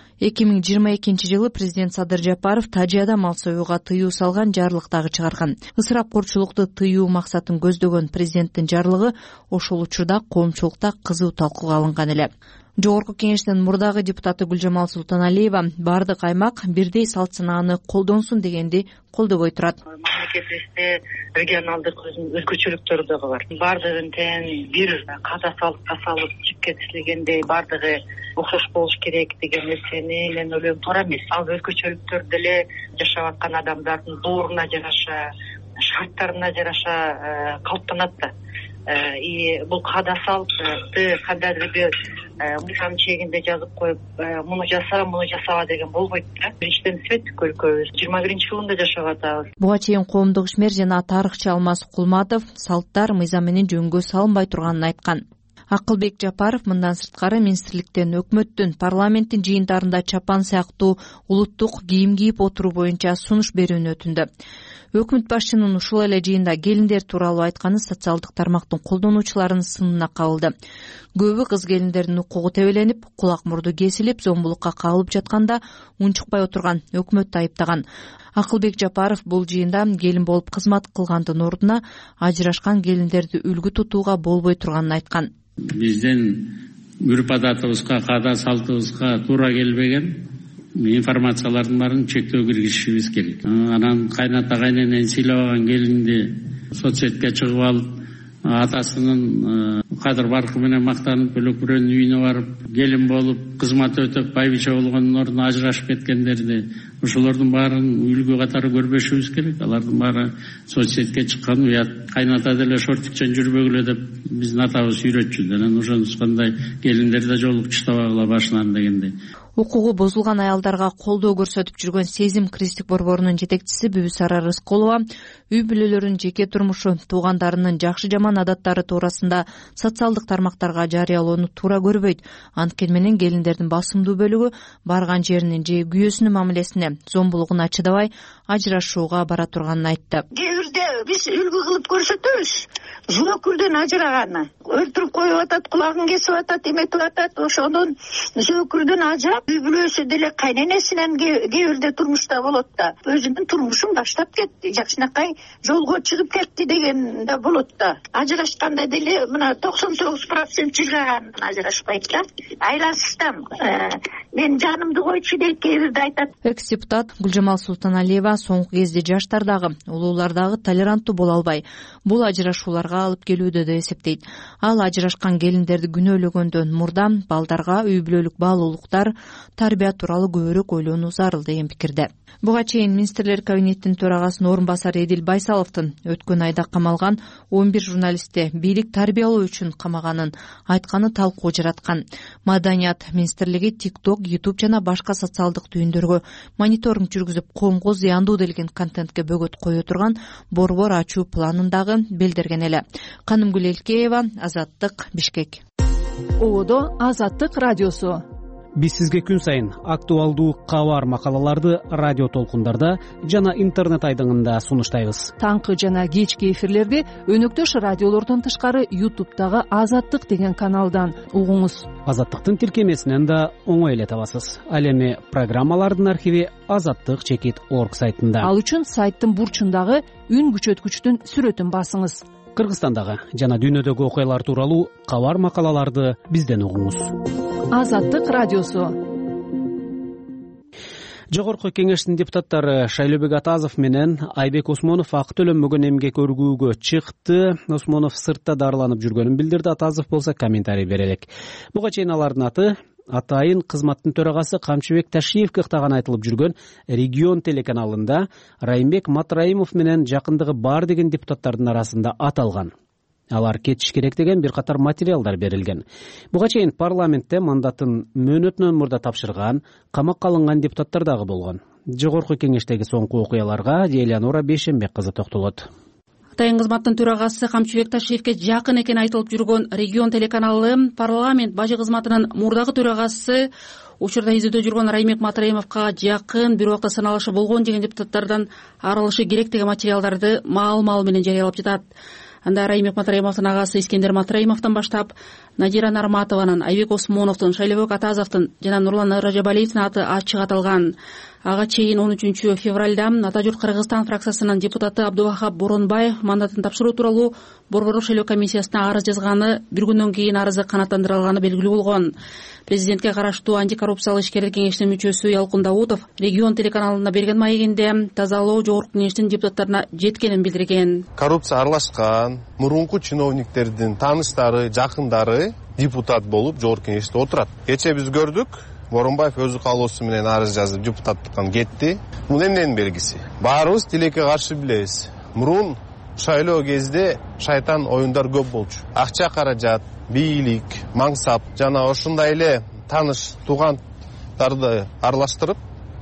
2022 жылы президент Садыр Жапаров тажияда мал союуга тыюу салган жарлык дагы чыгарган. Ысырапкорчулукту тыюу максатын көздөгөн президенттин жарлыгы ошол учурда коомчулукта кызуу талкууга алынган эле. Жогорку кеңештин мурдагы депутаты Гүлжамал Султаналиева бардык аймак бирдей салт санааны колдонсун дегенди колдобой турат. Мамлекетибизде регионалдык өзгөчөлүктөр дагы бар. Бардыгын тең бир каада салтка салып чекеттелгендей бардыгы окшош болуш керек деген нерсени мен ойлойм туура эмес. Ал өзгөчөлүктөр деле жашап аткан адамдардын дооруна жараша, шарттарына жараша калыптанат да. Бул каада салтты кандайдыр бир мыйзам чегинде жазып коюп, муну жасаба деген болбойт да. Биринчиден светтик өлкөбүз 21-жылында жашап атабыз. Буга чейин коомдук ишмер жана тарыхчы Алмаз Кулматов салттар мыйзам менен жөнгө салынбай турганын айткан. Акылбек Жапаров мындан сырткары министрликтен, өкмөттүн, парламенттин жыйындарында чапан сыяктуу улуттук кийим кийип отуруу боюнча сунуш берүүнү өтүндү. Өкмөт башчынын ушул эле жыйында келиндер тууралуу айтканы социалдык тармактын колдонуучуларынын сынына кабылды. Көбү кыз келиндердин укугу тебеленип, кулак мурду кесилип, зомбулукка кабылып жатканда унчукпай отурган, өкмөттү айыптаган. Акылбек Жапаров бул жыйында келин болуп кызмат кылгандын ордуна ажырашкан келиндерди үлгү тутууга болбой турганын айткан. Биздин үрп адатыбызга, каада салтыбызга туура келбеген информациялардын баарын чектөө киргизишибиз керек. Анан кайната кайненени сыйлабаган келинди соцсетке чыгып алып, атасынын кадыр баркы менен мактанып, бөлөк бирөөнүн үйүнө барып, келин болуп, кызмат өтөп, байбиче болгондун ордуна ажырашып кеткендерди, ошолордун баарын үлгү катары көрбөшүбүз керек. Алардын баары соцсетке чыккан уят. Кайната деле шортикчен жүрбөгүлө деп биздин атабыз үйрөтчү. Анан ошонусу кандай келиндер да жолук чыштабагыла башынан дегендей. Укугу бузулган аялдарга колдоо көрсөтүп жүргөн Сезим кристик борборунун жетекчиси Бүбүсара Рыскулова үй бүлөлөрүнүн жеке турмушу, туугандарынын жакшы жаман адаттары туурасында социалдык тармактарга жарыялоону туура көрбөйт. Анткени менен келиндердин басымдуу бөлүгү барган жеринин же күйөөсүнүн мамилесине, зомбулугуна чыдабай ажырашууга бара турганын айтты. Кээ бирде биз үлгү кылып көрсөтөбүз. Зөөкүрдөн ажыраганы өлтүрүп коюп атат, кулагын кесип атат, эметип атат. Ошондон зөөкүрдөн ажырап үй бүлөсү деле кайненесинен кээ бирде турмушта болот да. Өзүнүн турмушун баштап кетти, жакшынакай жолго чыгып кетти деген да болот да. Ажырашканда деле мына 99% чыгагандан ажырашпайт да. Айласыздан мен жанымды койчу деп кээ бирде айтат. Экс-депутат Гүлжамал Султаналиева соңку кезде жаштардагы, улуулардагы толеранттуу боло албай, бул ажырашууларга алып келүүдө деп эсептейт. Ал ажырашкан келиндерди күнөөлөгөндөн мурда балдарга үй бүлөлүк баалуулуктар, тарбия тууралуу көбүрөөк ойлонуу зарыл деген пикирде. Буга чейин министрлер кабинетинин төрагасынын орун басары Эдил Байсаловдун өткөн айда камалган 11 журналистти бийлик тарбиялоо үчүн камаганын айтканы талкуу жараткан. Маданият министрлиги TikTok, YouTube жана башка социалдык түйүндөргө мониторинг жүргүзүп, коомго зыяндуу делген контентке бөгөт кое турган борбор ачуу планын дагы билдирген эле. Канымгүл Элкеева, Азаттык, Бишкек. Одо Азаттык радиосу. Биз сизге күн сайын актуалдуу кабар макалаларды радио толкундарда жана интернет айдыңында сунуштайбыз. Таңкы жана кечки эфирлерди өнөктөш радиолордон тышкары YouTube'дагы Азаттык деген каналдан угуңуз. Азаттыктын тиркемесинен да оңой эле табасыз. Ал эми программалардын архиви azattik.org сайтында. Ал үчүн сайттын бурчундагы үн күчөткүчтүн сүрөтүн басыңыз. Кыргызстандагы жана дүйнөдөгү окуялар тууралуу кабар макалаларды бизден угуңуз. Азаттык радиосу. Жогорку кеңештин депутаттары Шайлообек Атазов менен Айбек Осмонов акы төлөнмөгөн эмгек өргүүгө чыкты. Осмонов сыртта дарыланып жүргөнүн билдирди. Атазов болсо комментарий бере элек. Буга чейин алардын аты атайын кызматтын төрагасы Камчыбек Ташиевке ыктаган айтылып жүргөн Регион телеканалында Райымбек Матраимов менен жакындыгы бар деген депутаттардын арасында аталган. Алар кетиш керек деген бир катар материалдар берилген. Буга чейин парламентте мандатын мөөнөтүнөн мурда тапшырган, камакка алынган депутаттар дагы болгон. Жогорку кеңештеги соңку окуяларга Элеонора Бейшенбек кызы токтолот. Атайын кызматтын төрагасы Камчыбек Ташиевке жакын экен айтылып жүргөн Регион телеканалы парламент бажы кызматынын мурдагы төрагасы учурда издөөдө жүргөн Райымбек Матраимовго жакын, бир убакта саналышы болгон деген депутаттардан арылышы керек деген материалдарды маал менен жарыялап жатат. Анда Райымбек Матраимовдун агасы Искендер Матраимовдон баштап Надира Нарматованын, Айбек Осмоновдун, Шайлообек Атазовдун жана Нурлан Ражабалиевдин аты ачык аталган. Ага чейин 13 февралда Ата журт Кыргызстан фракциясынын депутаты Абдувахап Боронбаев мандатын тапшыруу тууралуу борборлук шайлоо комиссиясына арыз жазганы, бир күндөн кийин арызы канааттандырылганы белгилүү болгон. Президентке караштуу антикоррупциялык ишкерлер кеңешинин мүчөсү Ялкын Даутов Регион телеканалына берген маегинде тазалоо жогорку кеңештин депутаттарына жеткенин билдирген. Коррупция аралашкан мурунку чиновниктердин тааныштары, жакындары депутат болуп жогорку кеңеште отурат. Кечээ биз көрдүк, Боронбаев өзү каалоосу менен арыз жазып депутаттыктан кетти. Бул эмненин белгиси? Баарыбыз тилекке каршы билебиз. Мурун шайлоо кезде шайтан оюндар көп болчу. Акча каражат, бийлик, маңсап жана ошондой эле тааныш туугандарды аралаштырып,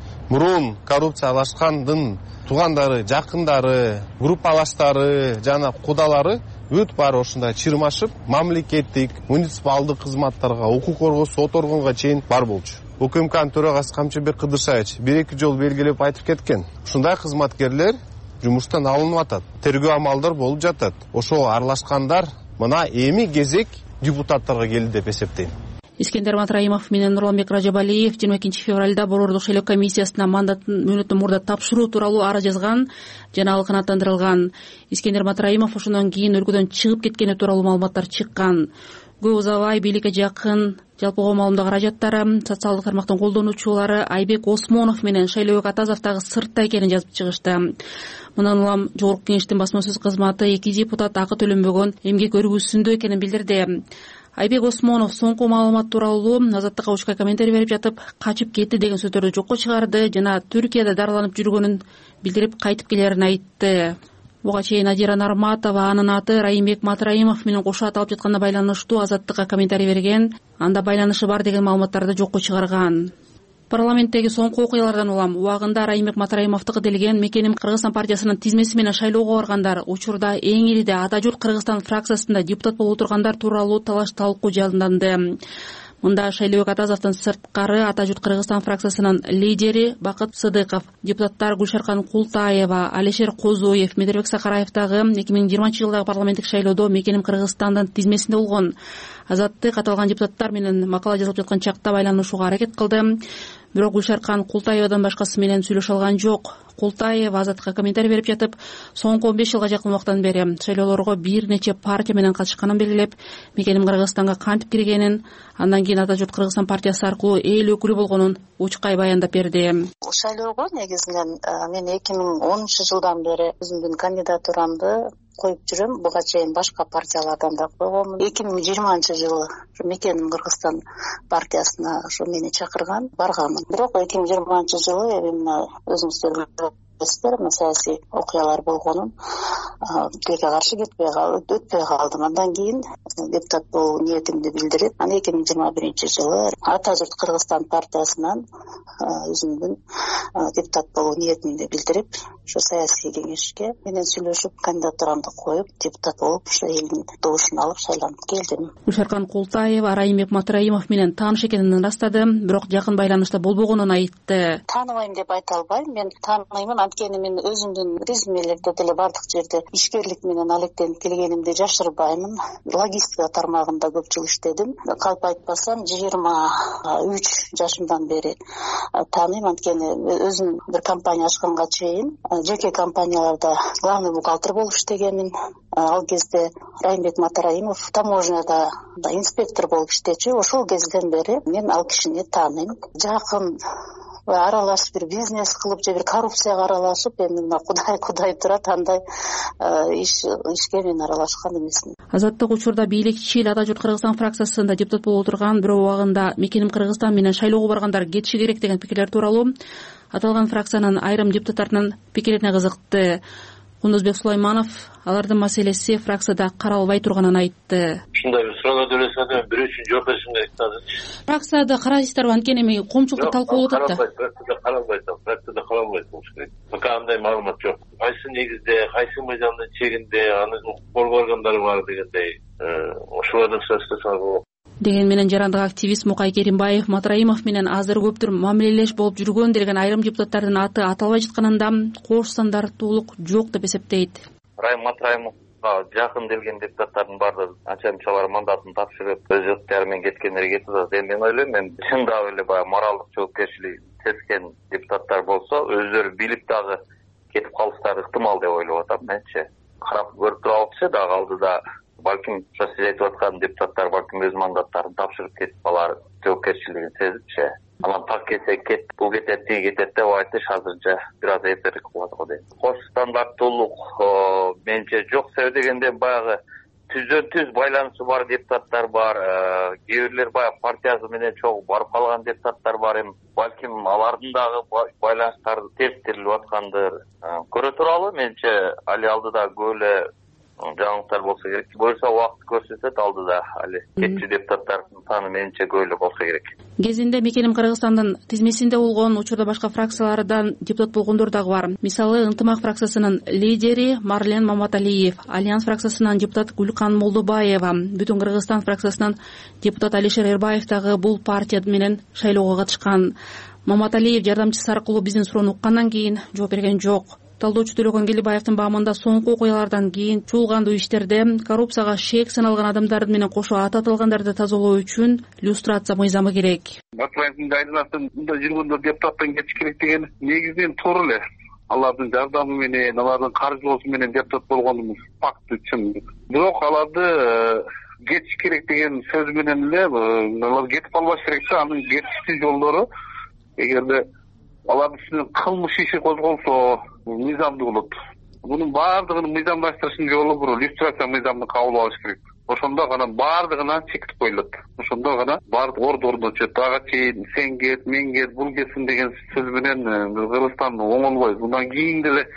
мурун коррупциялашкандын туугандары, жакындары, группалаштары жана кудалары бүт баары ошондой чырмашып, мамлекеттик, муниципалдык кызматтарга, укук коргоо, сот органга чейин бар болчу. УКМКнын төрагасы Камчыбек Кыдыршаевич бир-эки жолу белгилеп айтып кеткен. Ушундай кызматкерлер жумуштан алынып атат. Тергөө амалдар болуп жатат. Ошого аралашкандар мына эми кезек депутаттарга келди деп эсептейм. Искендер Матраимов менен Нурланбек Ражабалиев 22 февралда борборлук шайлоо комиссиясына мандатын мөөнөттөн мурда тапшыруу тууралуу арыз жазган жана ал канааттандырылган. Искендер Матраимов ошондон кийин өлкөдөн чыгып кеткени тууралуу маалыматтар чыккан. Көп узабай бийликке жакын жалпыга маалымдоо каражаттары, социалдык тармактын колдонуучулары Айбек Осмонов менен Шайлообек Атазов дагы сыртта экенин жазып чыгышты. Мындан улам жогорку кеңештин басма сөз кызматы эки депутат акы төлөнбөгөн эмгек өргүүсүндө экенин билдирди. Айбек Осмонов соңку маалымат тууралуу Азаттыкка учка комментарий берип жатып, качып кетти деген сөздөрдү жокко чыгарды жана Түркияда дарыланып жүргөнүн билдирип кайтып келерин айтты. Буга чейин Надира Нарматова анын аты Райымбек Матраимов менен кошо аталып жатканына байланыштуу Азаттыкка комментарий берген, анда байланышы бар деген маалыматтарды жокко чыгарган. Парламенттеги соңку окуялардан улам убагында Раймек Матраимовдуку делген Мекеним Кыргызстан партиясынын тизмеси менен шайлоого баргандар, учурда эң ириде Ата журт Кыргызстан фракциясында депутат болуп отургандар тууралуу талаш талкуу жалданды. Мында Шайлообек Атазовдон сырткары Ата журт Кыргызстан фракциясынын лидери Бакыт Сыдыков, депутаттар Гүлшаркан Култаева, Алишер Козуев, Медербек Сакараев дагы 2020-жылдагы парламенттик шайлоодо Мекеним Кыргызстандын тизмесинде болгон. Азаттык аталган депутаттар менен макала жазылып жаткан чакта байланышууга аракет кылды. Бирок Гүлшаркан Култаевадан башкасы менен сүйлөшө алган жок. Култаева Азаттыкка комментарий берип жатып, соңку 15 жылга жакын убактан бери шайлоолорго бир нече партия менен катышканын белгилеп, Мекеним Кыргызстанга кантип киргенин, андан кийин Ата журт Кыргызстан партиясы аркылуу эл өкүлү болгонун учкай баяндап берди. Шайлоого негизинен мен 2010-жылдан бери өзүмдүн кандидатурамды коюп жүрөм. Буга чейин башка партиялардан да койгонмун. 2020-жылы Мекеним Кыргызстан партиясына ошо мени чакырган, барганмын. Бирок 2020-жылы именно өзүңүздөр саясий окуялар болгонун тилекке каршы өтпөй калдым. Андан кийин депутат болуу ниетимди билдирип, анан 2021-жылы Ата журт Кыргызстан партиясынан өзүмдүн депутат болуу ниетимди билдирип, ошо саясий кеңешке менен сүйлөшүп, кандидатурамды коюп, депутат болуп, ошо элдин добушун алып шайланып келдим. Гүлшаркан Култаева Раймек Матраимов менен тааныш экенин ырастады, бирок жакын байланышта болбогонун айтты. Тааныбайм деп айта албайм, мен тааныймын, анткени мен өзүмдүн резюмелерде деле бардык жерде ишкерлик менен алектенип келгенимди жашырбаймын. Логистика тармагында көп жыл иштедим. Калп айтпасам 23 жашымдан бери тааныйм, анткени өзүм бир компания ачканга чейин жеке компанияларда главный бухгалтер болуп иштегенмин. Ал кезде Раймек Матраимов таможняда инспектор болуп иштечү. Ошол кезден бери мен ал кишини тааныйм. Жакын аралашып бир бизнес кылып же бир коррупцияга аралашып, эми мына кудай турат, андай ишке мен аралашкан эмесмин. Азаттык учурда бийликчи Ата журт Кыргызстан фракциясында депутат болуп отурган, бирок убагында Мекеним Кыргызстан менен шайлоого баргандар кетиши керек деген пикирлер тууралуу аталган фракциянын айрым депутаттарынын пикирине кызыкты. Кундузбек Сулайманов алардын маселеси фракцияда каралбай турганын айтты. Ушундай бир суроолорду элестетем, бирөө үчүн жооп беришим керек азыр. Фракцияда карайсыздарбы? Анткени эми коомчулукта талкуу болуп атат да. Фракцияда каралбайт болуш керек. Пока андай маалымат жок. Кайсы негизде, кайсы мыйзамдын чегинде аны коргоо органдары бар дегендей, ошолордун сөзүн салгылап. Деген менен жарандык активист Мукай Керимбаев Матраимов менен азыр көптүр мамилелеш болуп жүргөн деген айрым депутаттардын аты аталбай жатканында кош стандарттуулук жок деп эсептейт. Райым Матраимовго жакын келген депутаттардын баардыгы анча-мынчалар мандатын тапшырып, өз ыктыяры менен кеткендери кетип атат. Эми мен ойлойм, мен чындап эле баягы моралдык жоопкерчилиги сезген депутаттар болсо, өздөрү билип дагы кетип калыштары ыктымал деп ойлоп атам менчи. Карап көрүп турабызчы, дагы алдыда балким ошо сиз айтып аткан депутаттар балким өз мандаттарын тапшырып кетип алар, жоопкерчилигин сезипчи. Анан так кетсе кет, бул кетет, тиги кетет деп айтыш азырынча бир аз эртерээк кылат го дейм. Кош стандарттуулук менче жок, себеби дегенде баягы түздөн-түз байланышы бар депутаттар бар, кээ бирлер баягы партиясы менен чогуу барып калган депутаттар бар. Эми балким алардын дагы байланыштары терстирилип аткандыр. Көрө туралы менче али алдыда көп эле жаңылыктар болсо керек. Буюрса убакыт көрсөтөт, алдыда али кетчү депутаттардын саны менче көп эле болсо керек. Кезинде Мекеним Кыргызстандын тизмесинде болгон, учурда башка фракциялардан депутат болгондор дагы бар. Мисалы, Ынтымак фракциясынын лидери Марлен Маматалиев, Альянс фракциясынан депутат Гүлкан Молдубаева, Бүтүн Кыргызстан фракциясынан депутат Алишер Эрбаев дагы бул партия менен шайлоого катышкан. Маматалиев жардамчысы аркылуу биздин суроону уккандан кийин жооп берген жок. Талдоочу Төлөгөн Келибаевдин баамында соңку окуялардан кийин чуулгандуу иштерде коррупцияга шек саналган адамдарды менен кошо аты аталгандарды тазалоо үчүн люстрация мыйзамы керек. Матраимовдун айдынасында мында жүргөндө депутаттан кетиш керек деген негизинен туура эле. Алардын жардамы менен, алардын каржылоосу менен депутат болгонумуз факты чын. Бирок аларды кетиш керек деген сөз менен эле алар кетип калбаш керекчи. Анын кетиштин жолдору, эгерде алардын үстүнөн кылмыш иши козголсо мыйзамдуу болот. Мунун баардыгын мыйзамдаштырыштын жолу бул люстрация мыйзамды кабыл алыш керек. Ошондо гана баардыгына чектип коюлат. Ошондо гана баардык ордордо чөт. Ага чейин сен кет, мен кет, бул кетсин деген сөз менен Кыргызстан оңолбойт. Мындан кийин деле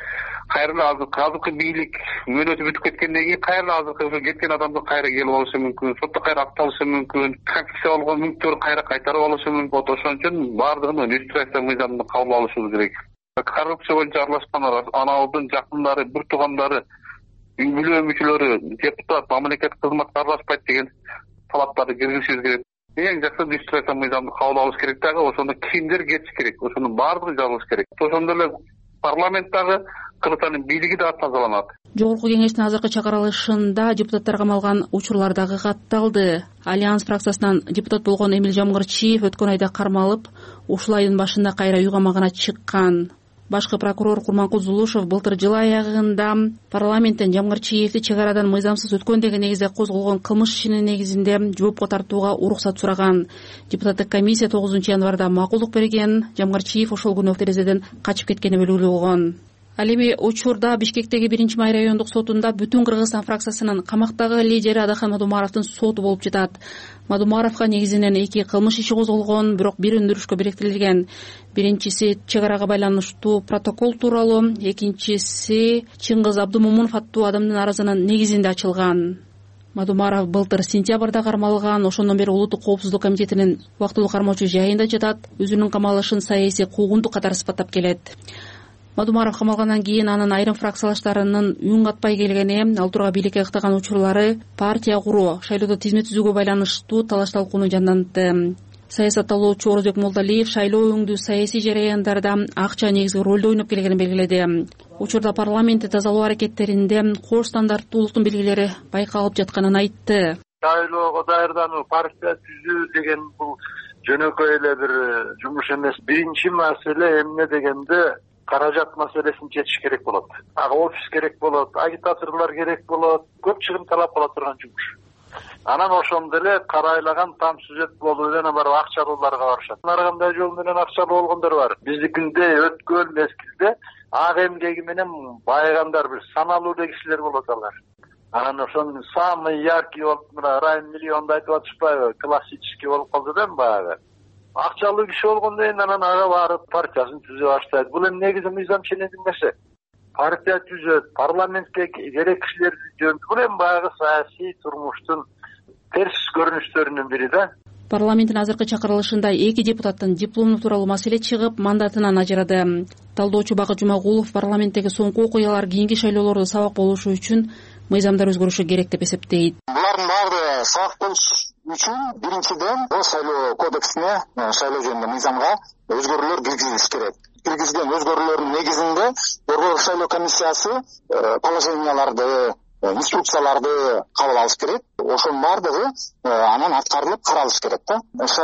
кайра азыркы бийлик мөөнөтү бүтүп кеткенден кийин кайра азыркы кеткен адамды кайра келип алышы мүмкүн, сотто кайра акталышы мүмкүн, конфискация болгон мүлктөрдү кайра кайтарып алышы мүмкүн. Ошон үчүн баардыгын иллюстрация мыйзамында кабыл алышыбыз керек. Коррупция боюнча аралашкандар, анабыздын жакындары, бир туугандары, үй бүлө мүчөлөрү, депутат, мамлекет кызматка аралашпайт деген талаптарды киргизишибиз керек. Эң жакшы иллюстрация мыйзамды кабыл алыш керек дагы, ошондо кимдер кетиш керек, ошонун баардыгы жазылыш керек. Ошондо эле парламенттагы Кыргызстандын бийлиги да тазаланат. Жогорку кеңештин азыркы чакырылышында депутаттар камалган учурлар дагы катталды. Альянс фракциясынан депутат болгон Эмил Жамгырчиев өткөн айда кармалып, ушул айдын башында кайра үй камагына чыккан. Башкы прокурор Курманкул Зулушев былтыр жыл аягында парламенттен Жамгырчиевди чек арадан мыйзамсыз өткөн деген негизде козголгон кылмыш ишинин негизинде жоопко тартууга уруксат сураган. Депутаттык комиссия 9 январда макулдук берген. Жамгырчиев ошол күнү терезеден качып кеткени белгилүү болгон. Ал эми учурда Бишкектеги 1-май райондук сотунда Бүтүн Кыргызстан фракциясынын камактагы лидери Адахан Мадумаровдун соту болуп жатат. Мадумаровго негизинен 2 кылмыш иши козголгон, бирок бир өндүрүшкө бириктирилген. Биринчиси чек арага байланыштуу протокол тууралуу, экинчиси Чыңгыз Абдумомунов аттуу адамдын арызынын негизинде ачылган. Мадумаров былтыр сентябрда кармалган, ошондон бери Улуттук коопсуздук комитетинин убактылуу кармоочу жайында жатат. Өзүнүн камалышын саясий куугунтук катары сыпаттап келет. Мадумаров камалгандан кийин анын айрым фракциялаштарынын үн катпай келгени, ал тургай бийликке ыктаган учурлары партия куруу, шайлоодо тизмет түзүүгө байланыштуу талаш талкууну жандантты. Саясатталуучу Орозбек Молдалиев шайлоо өңдүү саясий жараяндарда акча негизги ролду ойноп келгенин белгиледи. Учурда парламентти тазалоо аракеттеринде кош стандарттуулуктун белгилери байкалып жатканын айтты. Шайлоого даярдануу, партия түзүү деген бул жөнөкөй эле бир жумуш эмес. Биринчи маселе эмне дегенде каражат маселесин чечиш керек болот. Ага офис керек болот, агитаторлор керек болот, көп чыгым талап кыла турган жумуш. Анан ошондо эле карайлаган там сюжет болуу менен барып акчалууларга барышат. Ар кандай жол менен акчалуу болгондор бар. Биздикинде өткөн мезгилде ак эмгеги менен байыгандар бир саналуу эле кишилер болот алар. Анан ошонун самый яркий болуп мына Райым миллионду айтып атышпайбы? Классический болуп калды да баягы. Акчалуу киши болгондон кийин анан ага барып партиясын түзө баштайт. Бул эми негизи мыйзам ченемдик нерсе. Партия түзөт, парламентке керек кишилерди жөнөтөт. Бул эми баягы саясий турмуштун терс көрүнүштөрүнүн бири да. Парламенттин азыркы чакырылышында 2 депутаттын диплому тууралуу маселе чыгып, мандатынан ажырады. Талдоочу Бакыт Жумагулов парламенттеги соңку окуялар кийинки шайлоолордо сабак болушу үчүн мыйзамдар өзгөрүшү керек деп эсептейт. Булардын баары сабак болуш үчүн биринчиден шайлоо кодексине, шайлоо жөнүндө мыйзамга өзгөрүүлөр киргизилиш керек. Киргизген өзгөрүүлөрдүн негизинде Борбор шайлоо комиссиясы положенияларды, инструкцияларды кабыл алыш керек. Ошонун баардыгы анан аткарылып каралыш керек да.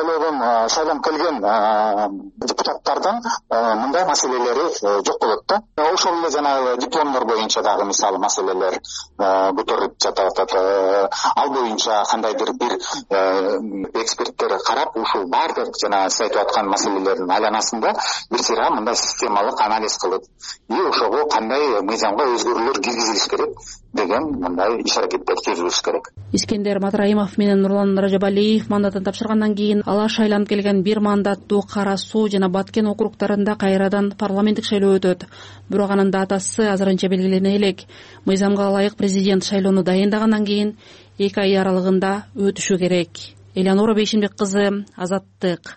Шайланып келген депутаттардан мындай маселелери жок болот да. Ошол эле жанагы дипломдор боюнча дагы мисалы маселелер көтөрүлүп жатат. Ал боюнча кандайдыр бир эксперттер карап, ушул баардык жана сиз айтып аткан маселелердин айланасында бир сыйра мындай системалык анализ кылып, ошого кандай мыйзамга өзгөрүүлөр киргизилиш керек деген мындай иш-аракеттер жүргүзүлүш керек. Искендер Матраимов менен Нурлан Ражабалиев мандатын тапшыргандан кийин алар шайланып келген бир мандаттуу Кара Суу жана Баткен округдарында кайрадан парламенттик шайлоо өтөт. Бирок анын датасы азырынча белгилене элек. Мыйзамга ылайык президент шайлоону дайындагандан кийин 2 ай аралыгында өтүшү керек. Элеонора Бейшимбек кызы, Азаттык.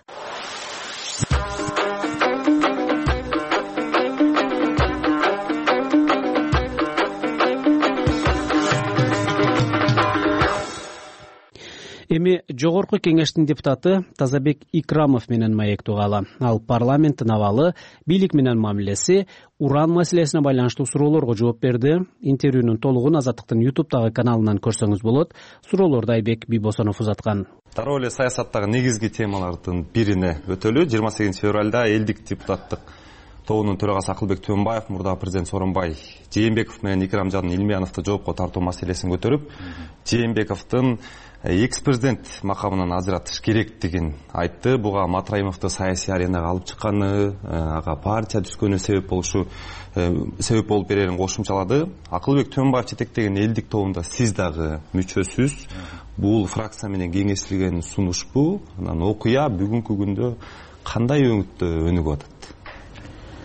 Эми жогорку кеңештин депутаты Тазабек Икрамов менен маектугалы. Ал парламенттин абалы, бийлик менен мамилеси, уран маселесине байланыштуу суроолорго жооп берди. Интервьюнун толугун Азаттыктын YouTube-дагы каналынан көрсөңүз болот. Суроолорду Айбек Бийбосонов узаткан. Дароо эле саясаттагы негизги темалардын бирине өтөлү. 28 февралда элдик депутаттык тобунун төрагасы Акылбек Төөнбаев, мурдагы президент Сооронбай Жээнбеков менен Икрамжан Илмияновду жоопко тартуу маселесин көтөрүп, Жээнбековдун экс-президент макамынан ажыратыш керектигин айтты. Буга Матраимовду саясий аренага алып чыкканы, ага партия түзгөнү себеп болуп берерин кошумчалады. Акылбек Төөнбаев жетектеген элдик тобунда сиз дагы мүчөсүз. Бул фракция менен кеңештирилген сунушпу? Анан окуя бүгүнкү күндө кандай өңүттө өнүгүп атат?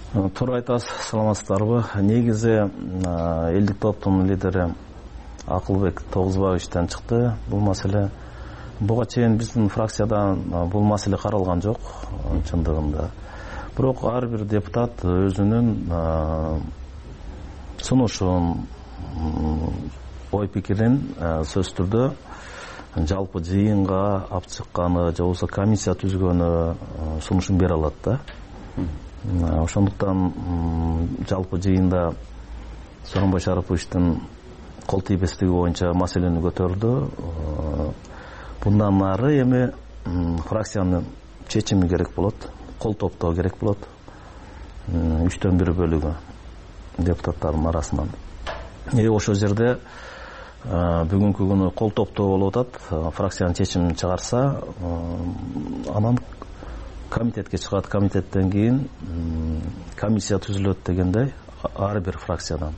Туура айтасыз, саламатсыздарбы? Негизи элдик топтун лидери Акылбек Тогузбаевичтен чыкты бул маселе. Буга чейин биздин фракциядан бул маселе каралган жок чындыгында. Бирок ар бир депутат өзүнүн сунушун, ой пикирин сөзсүз түрдө жалпы жыйынга алып чыкканы же болбосо комиссия түзгөнү сунушун бере алат да. Ошондуктан жалпы жыйында Сооронбай Шариповичтин кол тийбестиги боюнча маселени көтөрдү. Bundan ары эми фракциянын чечими керек болот, кол топтоо керек болот. 3/1 бөлүгү депутаттардын арасынан. Ошол жерде бүгүнкү күнү кол топтоо болуп атат. Фракциянын чечимин чыгарса, анан комитетке чыгат. Комитеттен кийин комиссия түзүлөт дегендей ар бир фракциядан.